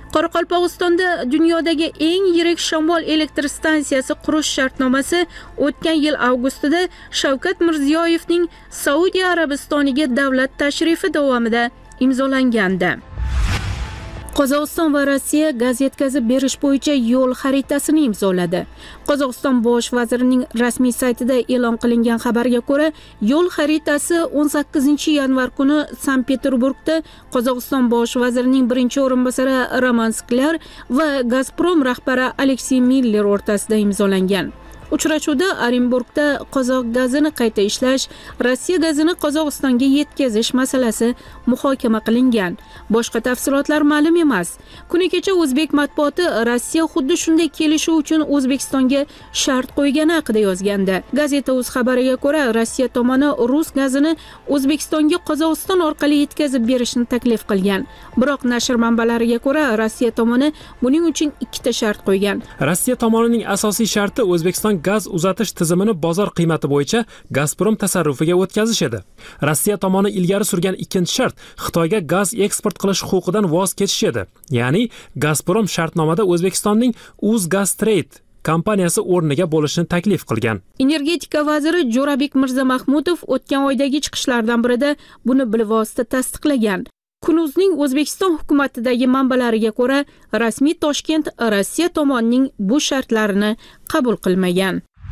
Qoraqalpog'istonda dunyodagi eng yirik shamol elektr stansiyasi qurish shartnomasi o'tgan yil avgustida Shavkat Mirziyoyevning Saudiya Arabistoniga davlat tashrifi davomida imzolangandi. Qozog'iston va Rossiya gaz yetkazib berish bo'yicha yo'l xaritasini imzoladi. Qozog'iston bosh vazirining rasmiy saytida e'lon qilingan xabarga ko'ra, yo'l xaritasi o'n sakkizinchi yanvar kuni Sankt-Peterburgda Qozog'iston bosh vazirining birinchi o'rinbosari Roman Sklar va Gazprom rahbari Aleksey Miller o'rtasida imzolangan. Uchrashuvda Orenburgda qozoq gazini qayta ishlash, Rossiya gazini Qozog'istonga yetkazish masalasi muhokama qilingan. Boshqa tafsilotlar ma'lum emas. Kuni kecha o'zbek matbuoti Rossiya xuddi shunday kelishuv uchun O'zbekistonga shart qo'ygani haqida yozgandi. Gazeta.uz xabariga ko'ra, Rossiya tomoni rus gazini O'zbekistonga Qozog'iston orqali yetkazib berishni taklif qilgan. Biroq nashr manbalariga ko'ra, Rossiya tomoni buning uchun ikkita shart qo'ygan. Rossiya tomonining asosiy sharti O'zbekiston gaz uzatish tizimini bozor qiymati bo'yicha Gazprom tasarrufiga o'tkazish edi. Rossiya tomoni ilgari surgan ikkinchi shart Xitoyga gaz eksport qilish huquqidan voz kechish edi. Ya'ni Gazprom shartnomada O'zbekistonning Uzgaztrade kompaniyasi o'rniga bo'lishni taklif qilgan. Energetika vaziri Jo'rabek Mirzamahmudov o'tgan oydagi chiqishlardan birida buni bilvosita tasdiqlagan. Kunuzning O'zbekiston hukumatidagi manbalariga ko'ra, rasmiy Toshkent Rossiya tomonining bu shartlarini qabul qilmagan.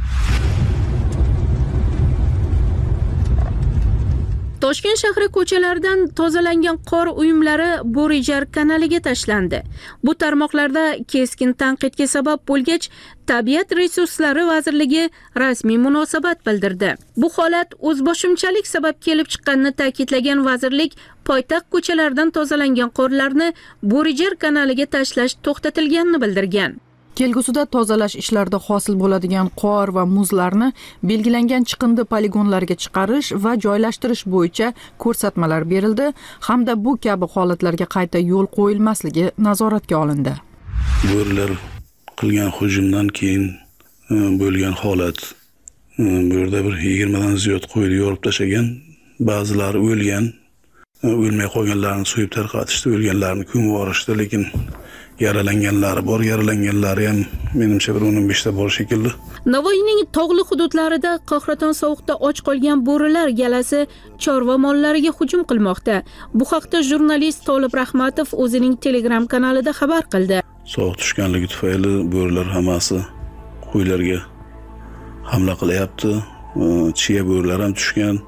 Toshkent shahri ko'chalaridan tozalangan qor uyumlari Bo'rijar kanaliga tashlandi. Bu tarmoqlarda keskin tanqidga sabab bo'lgach, Tabiat resurslari vazirligi rasmiy munosabat bildirdi. Bu holat o'zboshimchalik sabab kelib chiqqanini ta'kidlagan vazirlik, poytaxt ko'chalaridan tozalangan qorlarni Bo'rijar kanaliga tashlash to'xtatilganini bildirgan. Kelgusida tozalash ishlarida hosil bo'ladigan qor va muzlarni belgilangan chiqindi poligonlariga chiqarish va joylashtirish bo'yicha ko'rsatmalar berildi, hamda bu kabi holatlarga qayta yo'l qo'yilmasligi nazoratga olindi. Bo'rilar qilgan hujumdan keyin bo'lgan holat, bu yerda bir yigirma dan ziyod qo'yni yorib tashlagan, ba'zilari o'lgan, o'lmay qolganlarni so'yib tarqatishdi, o'lganlarni ko'mib yuborishdi, lekin yaralanganlari bor, yaralanganlari ham menimcha bir o'n besh ta bor shekilli. Navoiyning tog'li hududlarida qahraton sovuqda och qolgan bo'rilar galasi chorva mollariga hujum qilmoqda. Bu haqda jurnalist Tolib Rahmatov o'zining Telegram kanalida xabar qildi. Sovuq tushganligi tufayli bo'rilar hammasi qo'ylarga hamla qilyapti. Chiya bo'rilar ham tushgan.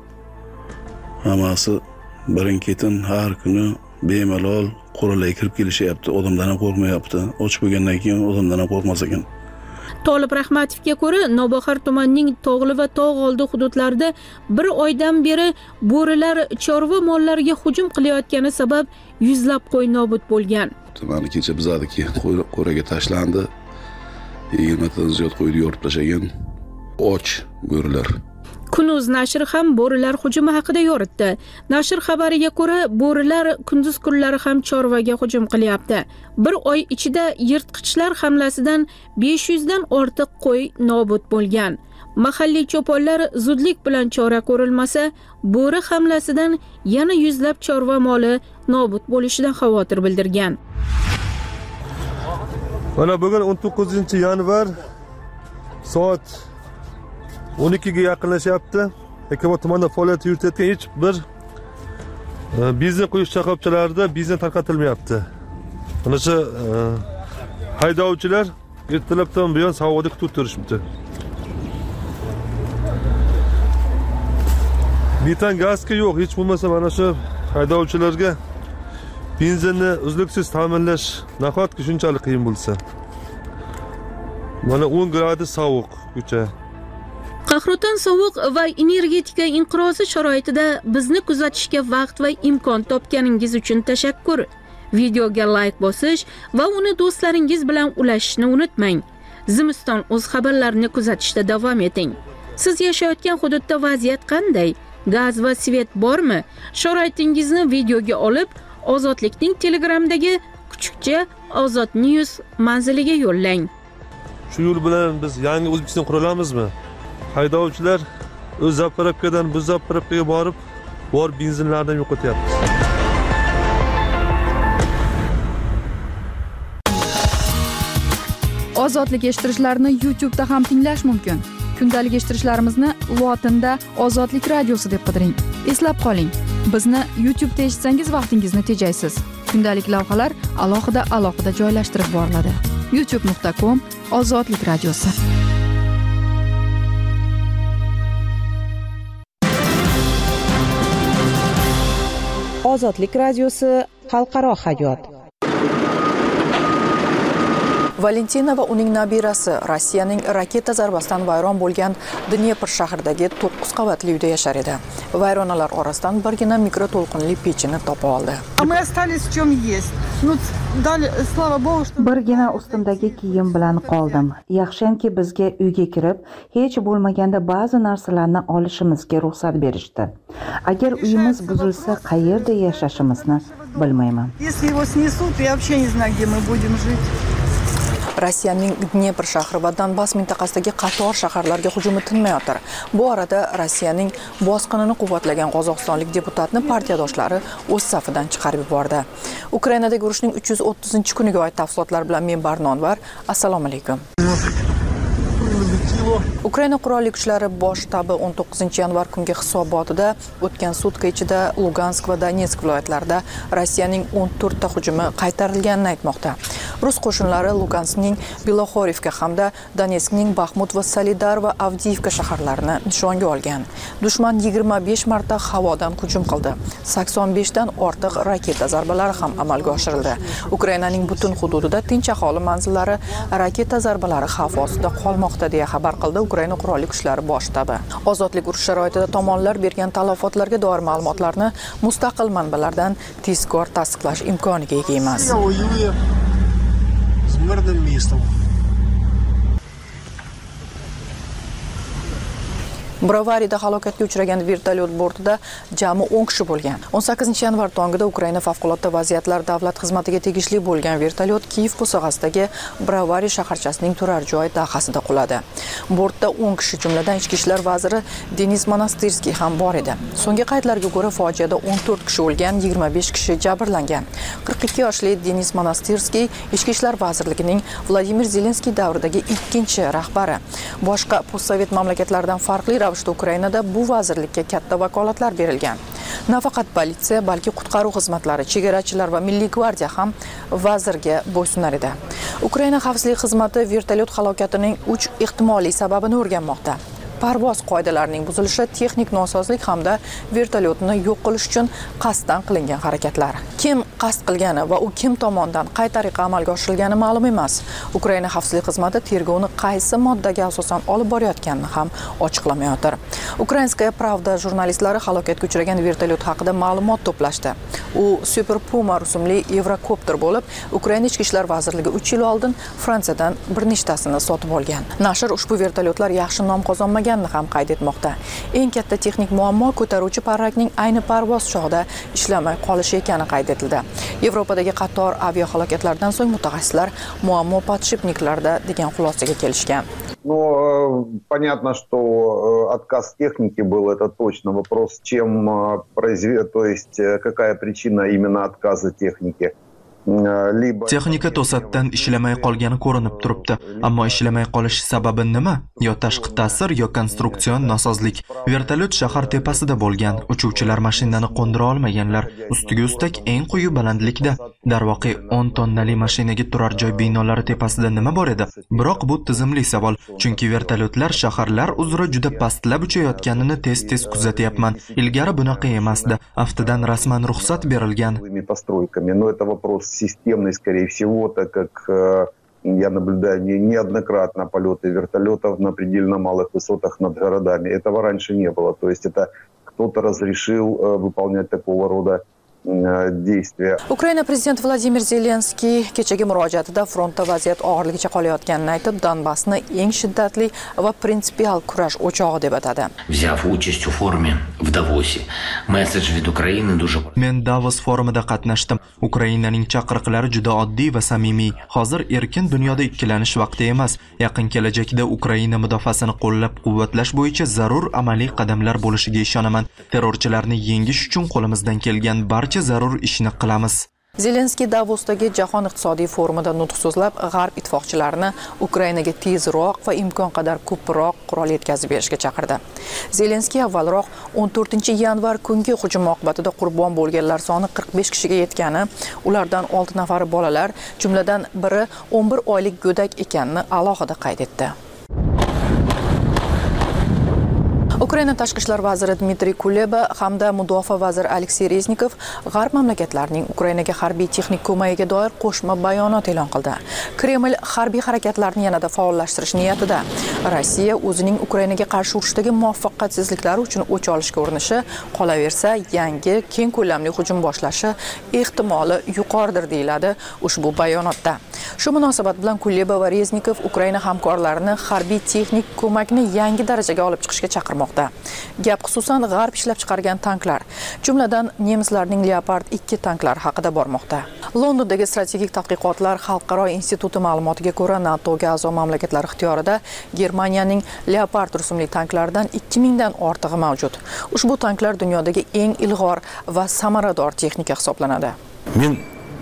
Hammasi birin-ketin har kuni bemalol qo'ralay kirib kelishyapti, odamdan ham qo'rqmayapti. Och bo'lgandan keyin odamdan ham qo'rqmas ekan. Tolib Rahmatovga ko'ra, Nobahor tumanining tog'li va tog' oldi hududlarida bir oydan beri bo'rilar chorva mollariga hujum qilayotgani sabab yuzlab qo'y nobud bo'lgan. Mana kecha bizadagi qo'raga tashlandi. yigirma tadan ziyod qo'yni yorib tashlagan och bo'rilar. Kunuz nashri ham bo'rilar hujumi haqida yoritdi. Nashr xabariga ko'ra, bo'rilar kunduz kunlari ham chorvaga hujum qilyapti. Bir oy ichida yirtqichlar hamlasidan besh yuz dan ortiq qo'y nobud bo'lgan. Mahalliy cho'ponlar zudlik bilan chora ko'rilmasa, bo'ri hamlasidan yana yuzlab chorva moli nobud bo'lishidan xavotir bildirgan. Mana bugun o'n to'qqizinchi yanvar soat o'n ikkiga yaqinlashyapti. Ekobod tumanida faoliyat yuritayotgan hech bir benzin quyish shoxobchalarida benzin tarqatilmayapti. Mana shu haydovchilar ertalabdan buyon savodda kutib turishibdi. Metan gazga yo'q, hech bo'lmasa mana shu haydovchilarga benzinni uzluksiz ta'minlash nahotki shunchalik qiyin bo'lsa. Mana o'n gradus sovuq ko'cha. Qahraton sovuq va energetika inqirozi sharoitida bizni kuzatishga vaqt va imkon topganingiz uchun tashakkur. Videoga like bosish va uni do'stlaringiz bilan ulashishni unutmang. Zimiston o'z xabarlarini kuzatishda davom eting. Siz yashayotgan hududda vaziyat qanday? Gaz va svet bormi? Sharoitingizni videoga olib, Ozodlikning Telegramdagi kuchukcha Ozod News manziliga yo'llang. Shu yo'l bilan biz yangi O'zbekiston quralamizmi? Haydovchilar o'z zapravkadan bu zapravkaga borib, bor benzinlardan yo'qotyapti. Ozodlik eshittirishlarini YouTube'da ham tinglash mumkin. Kundalik eshittirishlarimizni lotinda Ozodlik radiosi deb qidiring. Eslab qoling, bizni YouTube'da eshitsangiz vaqtingizni tejaysiz. Kundalik lavhalar alohida alohida joylashtirib boriladi. youtube nuqta com Ozodlik radiosi. Ozodlik radiosi xalqaro hayot. Valentina va uning nabirasi Rossiyaning raketa zarbasidan vayron bo'lgan Dnepr shahridagi to'qqiz qavatli uyda yashar edi. Vayronalar orasidan birgina mikroto'lqinli pechini topa oldi. Birgina ustimdagi kiyim bilan qoldim. Yaxshamki bizga uyga kirib, hech bo'lmaganda ba'zi narsalarni olishimizga ruxsat berishdi. Agar uyimiz buzilsa, qayerda yashashimizni bilmayman. Rossiyaning Dnepr shahri va Donbass mintaqasidagi qator shaharlarga hujumi tinmayotir. Bu orada Rossiyaning bosqinini quvvatlagan qozog'istonlik deputatni partiyadoshlari o'z safidan chiqarib yubordi. Ukrainadagi urushning uch yuz o'ttizinchi kuniga oid tafsilotlar bilan men Barnonvar. Assalomu alaykum. Ukraina qurolli kuchlari bosh shtabi o'n to'qqizinchi yanvar kungi hisobotida o'tgan sutka ichida Lugansk va Donetsk viloyatlarida Rossiyaning o'n to'rtta hujumi qaytarilganini aytmoqda. Rus qo'shinlari Luganskning Bilohorivka hamda Donetskning Baxmut va Solidar va Avdiivka shaharlarini nishonga olgan. Dushman yigirma besh marta havodan hujum qildi. sakson besh dan ortiq raketa zarbalari ham amalga oshirildi. Ukrainaning butun hududida tinch aholi manzillari raketa zarbalari xavf ostida qolmoqda deya xabar qildi Ukraina qurolli kuchlari bosh shtabi. Ozodlik urush sharoitida tomonlar bergan talafotlarga doir ma'lumotlarni mustaqil manbalardan tezkor tasdiqlash imkoniga ega emas. Bravariyada halokatga uchragan vertolyot bortida jami o'n kishi bo'lgan. o'n sakkizinchi yanvar tongida Ukraina favqulodda vaziyatlar davlat xizmatiga tegishli bo'lgan vertolyot Kiyev bo'sag'asidagi Bravariy shaharchasining turar joy dahasida quladi. Bortda o'n kishi, jumladan ichki ishlar vaziri Denis Monastirskiy ham bor edi. So'nggi qaydlarga ko'ra fojiada o'n to'rt kishi o'lgan, yigirma besh kishi jabrlangan. qirq ikki yoshli Denis Monastirskiy ichki ishlar vazirligining Vladimir Zelenskiy davridagi ikkinchi rahbari. Boshqa postsovet mamlakatlardan farqli ravishda Ukrainada bu vazirlikka katta vakolatlar berilgan. Nafaqat politsiya, balki qutqaruv xizmatlari, chegarachilar va milliy gvardiya ham vazirga bo'ysunar edi. Ukraina xavfsizlik xizmati vertolyot halokatining uch ehtimoliy sababini o'rganmoqda. Parvoz qoidalarining buzilishi, texnik nosozlik hamda vertolyotni yo'q qilish uchun qasddan qilingan harakatlar. Kim qasd qilgani va u kim tomonidan qay tariqa amalga oshirilgani ma'lum emas. Ukraina xavfsizlik xizmati tergovni qaysi moddaga asosan olib borayotganini ham ochiqlamayotir. Ukrainskaya Pravda jurnalistlari halokatga uchragan vertolyot haqida ma'lumot to'plashdi. U Super Puma rusumli Evrokopter bo'lib, Ukraina ichki ishlar vazirligi uch yil oldin Fransiyadan bir nechtasini sotib olgan. Nashr ushbu vertolyotlar yaxshi nom qozonmagan ham qayd etmoqda. Eng katta texnik muammo ko'taruvchi parrakning ayni parvoz chog'ida ishlamay qolishi ekani qayd etildi. Yevropadagi qator aviahalokatlardan so'ng mutaxassislar muammo подшипникlarda degan xulosaga kelishgan. Но понятно, что отказ техники был, это точно. Вопрос, чем произвел, то есть какая причина именно отказа техники. Texnika to'satdan ishlamay qolgani ko'rinib turibdi, ammo ishlamay qolish sababi nima? Yo tashqi ta'sir, yo konstruksion nosozlik. Vertolyot shahar tepasida bo'lgan, uchuvchilar mashinani qo'ndira olmaganlar, ustiga ustak eng quyi balandlikda. Darvoqe o'n tonnali mashinaga turar joy binolari tepasida nima bor edi? Biroq bu tizimli savol, chunki vertolyotlar shaharlar uzra juda pastlab uchayotganini tez-tez kuzatyapman. Ilgari bunaqa emasdi. Aftidan rasman ruxsat berilgan. Но это вопрос системный, скорее всего, так как э, я наблюдаю не, неоднократно полеты вертолетов на предельно малых высотах над городами. Этого раньше не было. То есть это кто-то разрешил э, выполнять такого рода действия. Ukraina prezidenti Vladimir Zelenskiy kechagi murojaatida frontda vaziyat og'irligicha qolayotganini aytib, Donbassni eng shiddatli va prinsipial kurash o'chog'i deb atadi. Взяв участь в форуме в Давосе, месседж від України дуже... Men Davos forumida qatnashdim. Ukrainaning chaqiriqlari juda oddiy va samimiy. Hozir erkin dunyoda ikkilanish vaqti emas. Yaqin kelajakda Ukraina mudofaasini qo'llab-quvvatlash bo'yicha zarur amaliy qadamlar bo'lishiga ishonaman. Terrorchilarni yengish uchun qo'limizdan kelgan barcha zarur ishni qilamiz. Zelenskiy Davosdagi Jahon iqtisodiy forumida nutq so'zlab, G'arb ittifoqchilarini Ukrainaga tezroq va imkon qadar ko'proq qurol yetkazib berishga chaqirdi. Zelenskiy avvalroq o'n to'rtinchi yanvar kungi hujum oqibatida qurbon bo'lganlar soni qirq besh kishiga yetgani, ulardan olti nafari bolalar, jumladan biri o'n bir oylik go'dak ekanini alohida qayd etdi. Ukraina tashqi ishlar vaziri Dmitriy Kuleba hamda mudofaa vaziri Aleksey Reznikov G'arb mamlakatlarining Ukrainaga harbiy texnik ko'magiga doir qo'shma bayonot e'lon qildi. Kreml harbiy harakatlarni yanada faollashtirish niyatida. Rossiya o'zining Ukrainaga qarshi urushdagi muvaffaqiyatsizliklari uchun o'ch olishga urinishi, qolaversa yangi keng ko'lamli hujum boshlashi ehtimoli yuqoridir deyiladi ushbu bayonotda. Shu munosabat bilan Kuleba va Reznikov Ukraina hamkorlarini harbiy texnik ko'makni yangi darajaga olib chiqishga chaqirmoqda. Gap xususan G'arb ishlab chiqargan tanklar, jumladan nemislarning Leopard ikki tanklari haqida bormoqda. Londondagi strategik tadqiqotlar xalqaro instituti ma'lumotiga ko'ra, NATOga a'zo mamlakatlar ixtiyorida Germaniyaning Leopard rusumli tanklaridan ikki mingdan ortig'i mavjud. Ushbu tanklar dunyodagi eng ilg'or va samarador texnika hisoblanadi. Men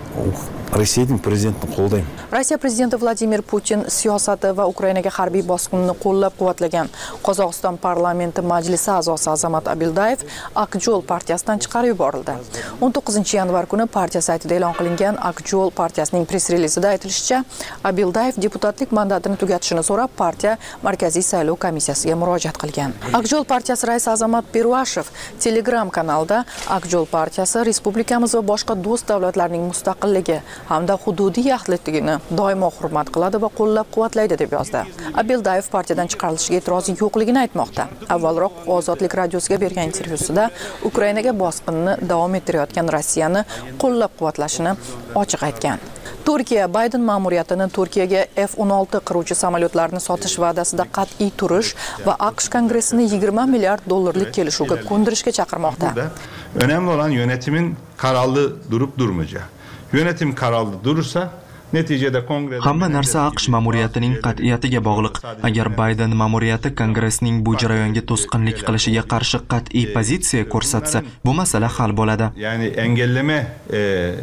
Rossiyaning prezidentini qo'llayman. Rossiya prezidenti Vladimir Putin siyosati va Ukrainaga harbiy bosqinni qo'llab-quvvatlagan Qozog'iston parlamenti majlisi a'zosi Azamat Abildayev Akjol partiyasidan chiqarib yuborildi. o'n to'qqizinchi yanvar kuni partiya saytida e'lon qilingan Akjol partiyasining press-relizida aytilishicha, Abildayev deputatlik mandatini tugatishini so'rab partiya Markaziy saylov komissiyasiga murojaat qilgan. Akjol partiyasi raisi Azamat Pervashev Telegram kanalida Akjol partiyasi respublikamiz va boshqa do'st davlatlarning mustaqilligi hamda hududiy yaxlitligini doimo hurmat qiladi va qo'llab-quvvatlaydi deb yozdi. Abildayev partiyadan chiqarilishiga e'tirozi yo'qligini aytmoqda. Avvalroq Ozodlik radiosiga bergan intervyusida Ukrainaga bosqinni davom ettirayotgan Rossiyani qo'llab-quvvatlashini ochiq aytgan. Turkiya Bayden ma'muriyatini Turkiyaga F o'n olti qiruvchi samolyotlarni sotish va'dasida qat'iy turish va AQSh kongressini yigirma milliard dollarlik kelishuvga ko'ndirishga chaqirmoqda. Önemli olan yönetimin kararlı durup durmayacağı. Yönetim kararlı durursa neticede kongre hamma narsa AQSh ma'muriyatining qat'iyatiga bog'liq. Agar Bayden ma'muriyati kongressning bu jarayonga to'sqinlik qilishiga qarshi qat'iy pozitsiya ko'rsatsa, bu masala hal bo'ladi. Yani engelleme e,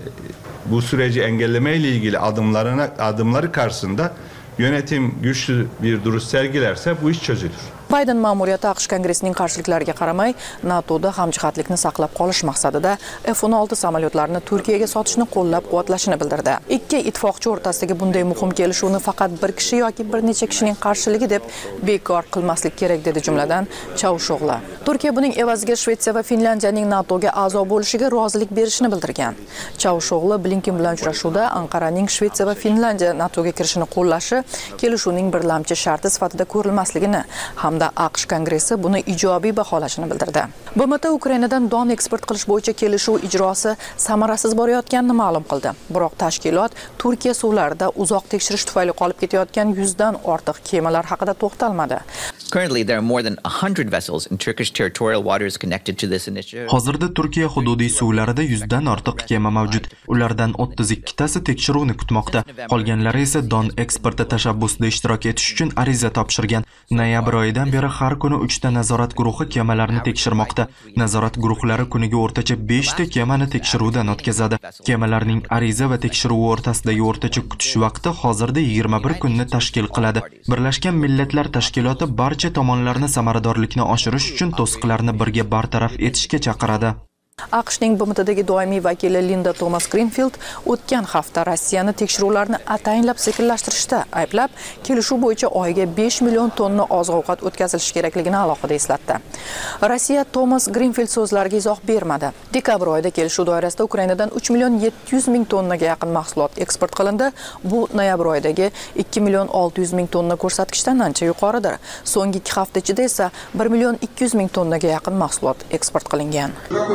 bu süreci engelleme ile ilgili adımlarına adımları karşısında yönetim güçlü bir duruş sergilerse bu iş çözülür. Bayden ma'muriyati AQSh kongressining qarshiliklariga qaramay, NATOda hamjihatlikni saqlab qolish maqsadida F o'n olti samolyotlarini Turkiyaga sotishni qo'llab-quvvatlashini bildirdi. Ikki ittifoqchi o'rtasidagi bunday muhim kelishuvni faqat bir kishi yoki bir necha kishining qarshiligi deb bekor qilmaslik kerak dedi jumladan Chavusho'g'li. Turkiya buning evaziga Shvetsiya va Finlyandiyaning NATOga a'zo bo'lishiga rozilik berishini bildirgan. Chavusho'g'li Blinken bilan uchrashuvda Anqaraning Shvetsiya va Finlandiya NATOga kirishini qo'llashi kelishuvning birlamchi sharti sifatida ko'rilmasligini hamda AQSh kongressi buni ijobiy baholashini bildirdi. B M T Ukrainadan don eksport qilish bo'yicha kelishuv ijrosi samarasiz borayotganini ma'lum qildi. Biroq tashkilot Turkiya suvlarida uzoq tekshirish tufayli qolib ketayotgan yuzdan ortiq kemalar haqida to'xtalmadi. Currently there are more than one hundred vessels in Turkish territorial waters connected to this initiative. Hozirda Turkiya hududiy suvlarida yuzdan ortiq kema mavjud. Ulardan o'ttiz ikkitasi tekshiruvni kutmoqda. Qolganlari esa don eksporti tashabbusida ishtirok etish uchun ariza topshirgan. Noyabr oyidan beri har kuni uchta nazorat guruhi kemalarni tekshirmoqda. Nazorat guruhlari kuniga o'rtacha beshta kemani tekshiruvdan o'tkazadi. Kemalarning ariza va tekshiruvi o'rtasidagi o'rtacha kutish vaqti hozirda yigirma bir kunni tashkil qiladi. Birlashgan Millatlar Tashkiloti barcha tomonlarni samaradorlikni oshirish uchun to'siqlarni birga bartaraf etishga chaqiradi. AQShning B M Tdagi doimiy vakili Linda Thomas Greenfield o'tgan hafta Rossiyani tekshiruvlarni ataynlab sekinlashtirishda ayblab, kelishuv bo'yicha oyiga besh million tonna oziq-ovqat o'tkazilishi kerakligini alohida eslatdi. Rossiya Thomas Greenfield so'zlariga izoh bermadi. Dekabr oyida kelishuv doirasida Ukrainadan uch million yetti yuz ming tonnaga yaqin mahsulot eksport qilindi. Bu noyabr oyidagi ikki million olti yuz ming tonna ko'rsatkichdan ancha yuqoridir. So'nggi ikki hafta ichida esa bir million ikki yuz ming tonnaga yaqin mahsulot eksport qilingan.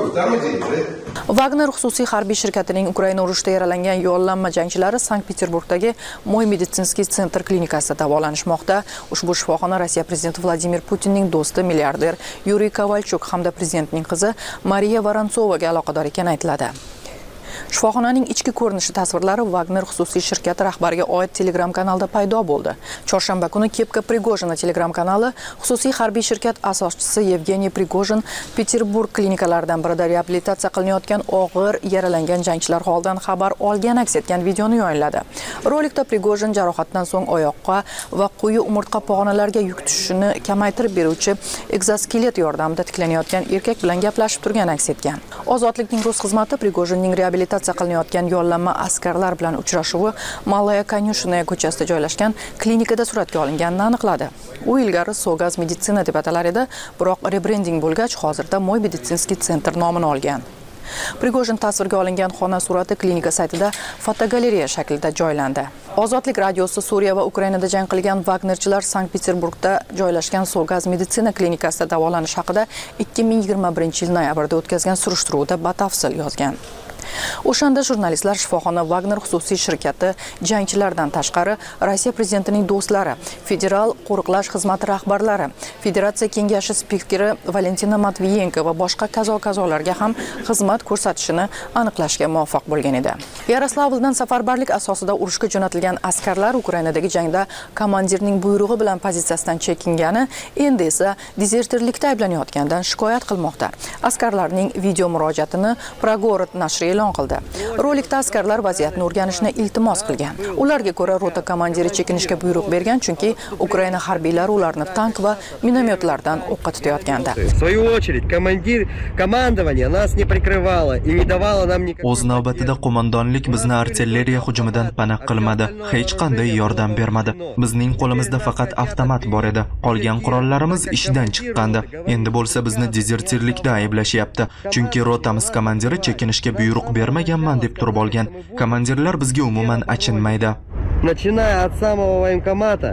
Wagner xususiy harbiy shirkatining Ukraina urushida yaralangan yollanma jangchilari Sankt-Peterburgdagi Moy meditsinskiy sentr klinikasida davolanishmoqda. Ushbu shifoxona Rossiya prezidenti Vladimir Putinning do'sti milliarder Yuriy Kovalchuk hamda prezidentning qizi Mariya Voronsovaga aloqador ekani aytiladi. Shifoxonaning ichki ko'rinishi tasvirlari Wagner xususiy shirkati rahbariga oid Telegram kanalda paydo bo'ldi. Chorshanba kuni Kepka Prigojina Telegram kanali xususiy harbiy shirkat asoschisi Yevgeniy Prigojin Peterburg klinikalaridan birida reabilitatsiya qilinayotgan og'ir yaralangan jangchilar holidan xabar olgan aks etgan videoni yo'lladi. Rolikda Prigojin jarohatdan so'ng oyoqqa va quyi umurtqa pog'onalariga yuk tushishini kamaytirib beruvchi egzoskelet yordamida tiklanayotgan erkak bilan gaplashib turgan aks etgan. Ozodlikning rus xizmati Prigojinning reabilitatsiya qilinayotgan yollanma askarlar bilan uchrashuvi Malaya Kanyushina ko'chasida joylashgan klinikada suratga olinganini aniqladi. U ilgari Sogaz meditsina deb atalar edi, biroq rebrending bo'lgach, hozirda Moy meditsinskiy sentr nomini olgan. Prigojin tasvirga olingan xona surati klinika saytida fotogalereya shaklida joylandi. Ozodlik radiosi Suriya va Ukrainada jang qilgan Wagnerchilar Sankt-Peterburgda joylashgan Sogaz meditsina klinikasida davolanish haqida ikki ming yigirma birinchi yil noyabrda o'tkazgan surishtiruvda batafsil yozgan. O'shanda jurnalistlar shifoxona Wagner xususiy shirkati jangchilardan tashqari Rossiya prezidentining do'stlari, federal qo'riqlash xizmati rahbarlari, federatsiya kengashi spikeri Valentina Matviyenko va boshqa kazo-kazolarga ham xizmat ko'rsatishini aniqlashga muvaffaq bo'lgan edi. Yaroslavldan safarbarlik asosida urushga jo'natilgan askarlar Ukrainadagi jangda komandirning buyrug'i bilan pozitsiyasidan chekingani, endi esa dezertirlikda ayblanayotgandan shikoyat qilmoqda. Askarlarning video murojaatini Pragorod nashri e'lon qildi. Rolikda askarlar vaziyatni o'rganishni iltimos qilgan. Ularga ko'ra rota komandiri chekinishga buyruq bergan, chunki Ukraina harbiylari ularni tank va minomyotlardan o'qqa tutayotgandi. В свою очередь, командир командование нас не прикрывало и не давало нам никакого. O'z navbatida qo'mondonlik bizni artilleriya hujumidan panoh qilmadi, hech qanday yordam bermadi. Bizning qo'limizda faqat avtomat bor edi. Qolgan qurollarimiz ishdan chiqqandi. Endi bo'lsa bizni dezertirlikda ayblashyapti, chunki rotamiz komandiri chekinishga buyruq bermaganman deb turib olgan. Komandirlar bizga umuman achinmaydi. Начиная от самого военкомата,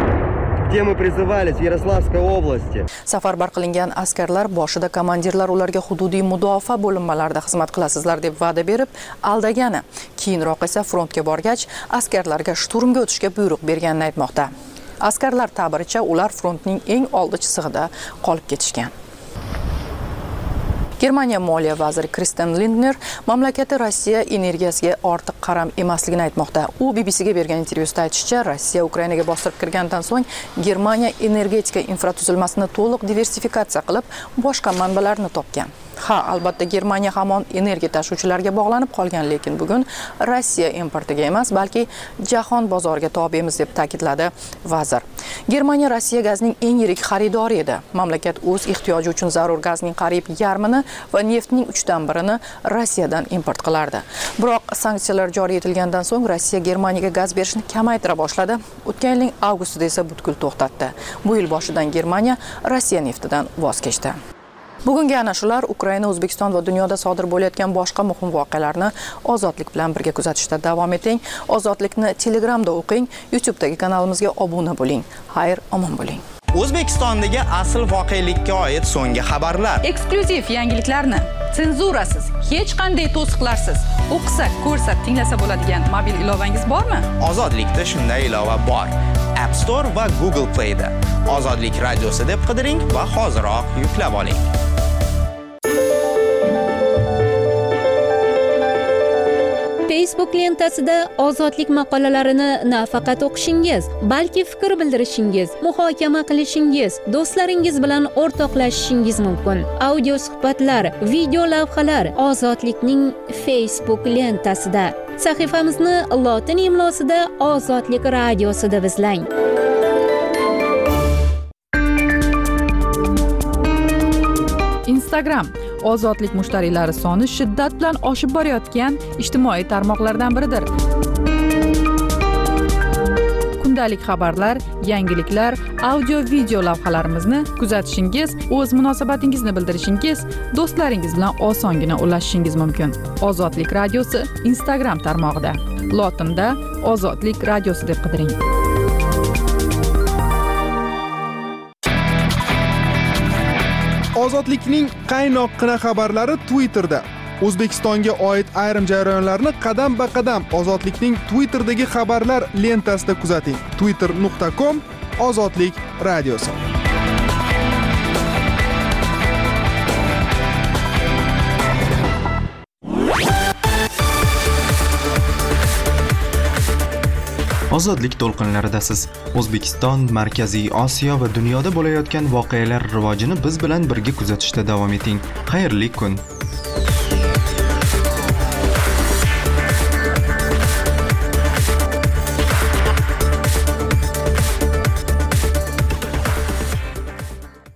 где мы призывались в Ярославской области. Safarbar qilingan askarlar boshida komandirlar ularga hududiy mudofaa bo'linmalarida xizmat qilasizlar deb va'da berib, aldagani. Keyinroq esa frontga borgach, askarlarga shturmga o'tishga buyruq berganini aytmoqda. Askarlar ta'biricha ular frontning eng oldi chizig'ida qolib ketishgan. Germaniya moliya vaziri Christian Lindner mamlakati Rossiya energiyasiga ortiq qaram emasligini aytmoqda. U B B C'ga bergan intervyusida aytishicha, Rossiya Ukrainaga bostirib kirgandan so'ng Germaniya energetika infratuzilmasini to'liq diversifikatsiya qilib, boshqa manbalarni topgan. Ha, albatta Germaniya hamon energiya tashuvchilarga bog'lanib qolgan, lekin bugun Rossiya importiga emas, balki jahon bozoriga tobemiz deb ta'kidladi vazir. Germaniya Rossiya gazining eng yirik xaridori edi. Mamlakat o'z ehtiyoji uchun zarur gazning qariyb yarmini va neftning uchdan birini Rossiyadan import qilardi. Biroq sanksiyalar joriy etilgandan so'ng Rossiya Germaniyaga gaz berishni kamaytira boshladi. O'tgan yilning avgustida esa butkul to'xtatdi. Bu yil boshidan Germaniya Rossiya neftidan voz kechdi. Bugungi ana shular Ukraina, O'zbekiston va dunyoda sodir bo'layotgan boshqa muhim voqealarni Ozodlik bilan birga kuzatishda davom eting. Ozodlikni Telegramda o'qing, YouTube'dagi kanalimizga obuna bo'ling. Xayr, omon bo'ling. O'zbekistondagi asl voqelikka oid so'nggi xabarlar. Eksklyuziv yangiliklarni senzurasiz, hech qanday to'siqlarsiz o'qisa, ko'rsa, tinglasa bo'ladigan mobil ilovangiz bormi? Ozodlikda shunday ilova bor. App Store va Google Play'da Ozodlik radiosi deb qidiring va hoziroq yuklab oling. Facebook lentasida ozodlik maqolalarini nafaqat o'qishingiz, balki fikr bildirishingiz, muhokama qilishingiz, do'stlaringiz bilan o'rtoqlashishingiz mumkin. Audio suhbatlar, video lavhalar Ozodlikning Facebook lentasida. Sahifamizni lotin imlosida Ozodlik radiosi deb izlang. Instagram ozodlik mushtariylari soni shiddat bilan oshib borayotgan ijtimoiy tarmoqlardan biridir. Kundalik xabarlar, yangiliklar, audio video lavhalarimizni kuzatishingiz, o'z munosabatingizni bildirishingiz, do'stlaringiz bilan osongina ulashishingiz mumkin. Ozodlik radiosi Instagram tarmog'ida. Lotinda Ozodlik radiosi deb qidiring. Ozodlikning qaynoqqina xabarlari Twitterda. O'zbekistonga oid ayrim jarayonlarni qadam-ba-qadam Ozodlikning Twitterdagi xabarlar lentasida kuzating. twitter nuqta com Ozodlik radiosi. Ozodlik to'lqinlaridasiz. O'zbekiston, Markaziy Osiyo va dunyoda bo'layotgan voqealar rivojini biz bilan birga kuzatishda davom eting. Xayrli kun.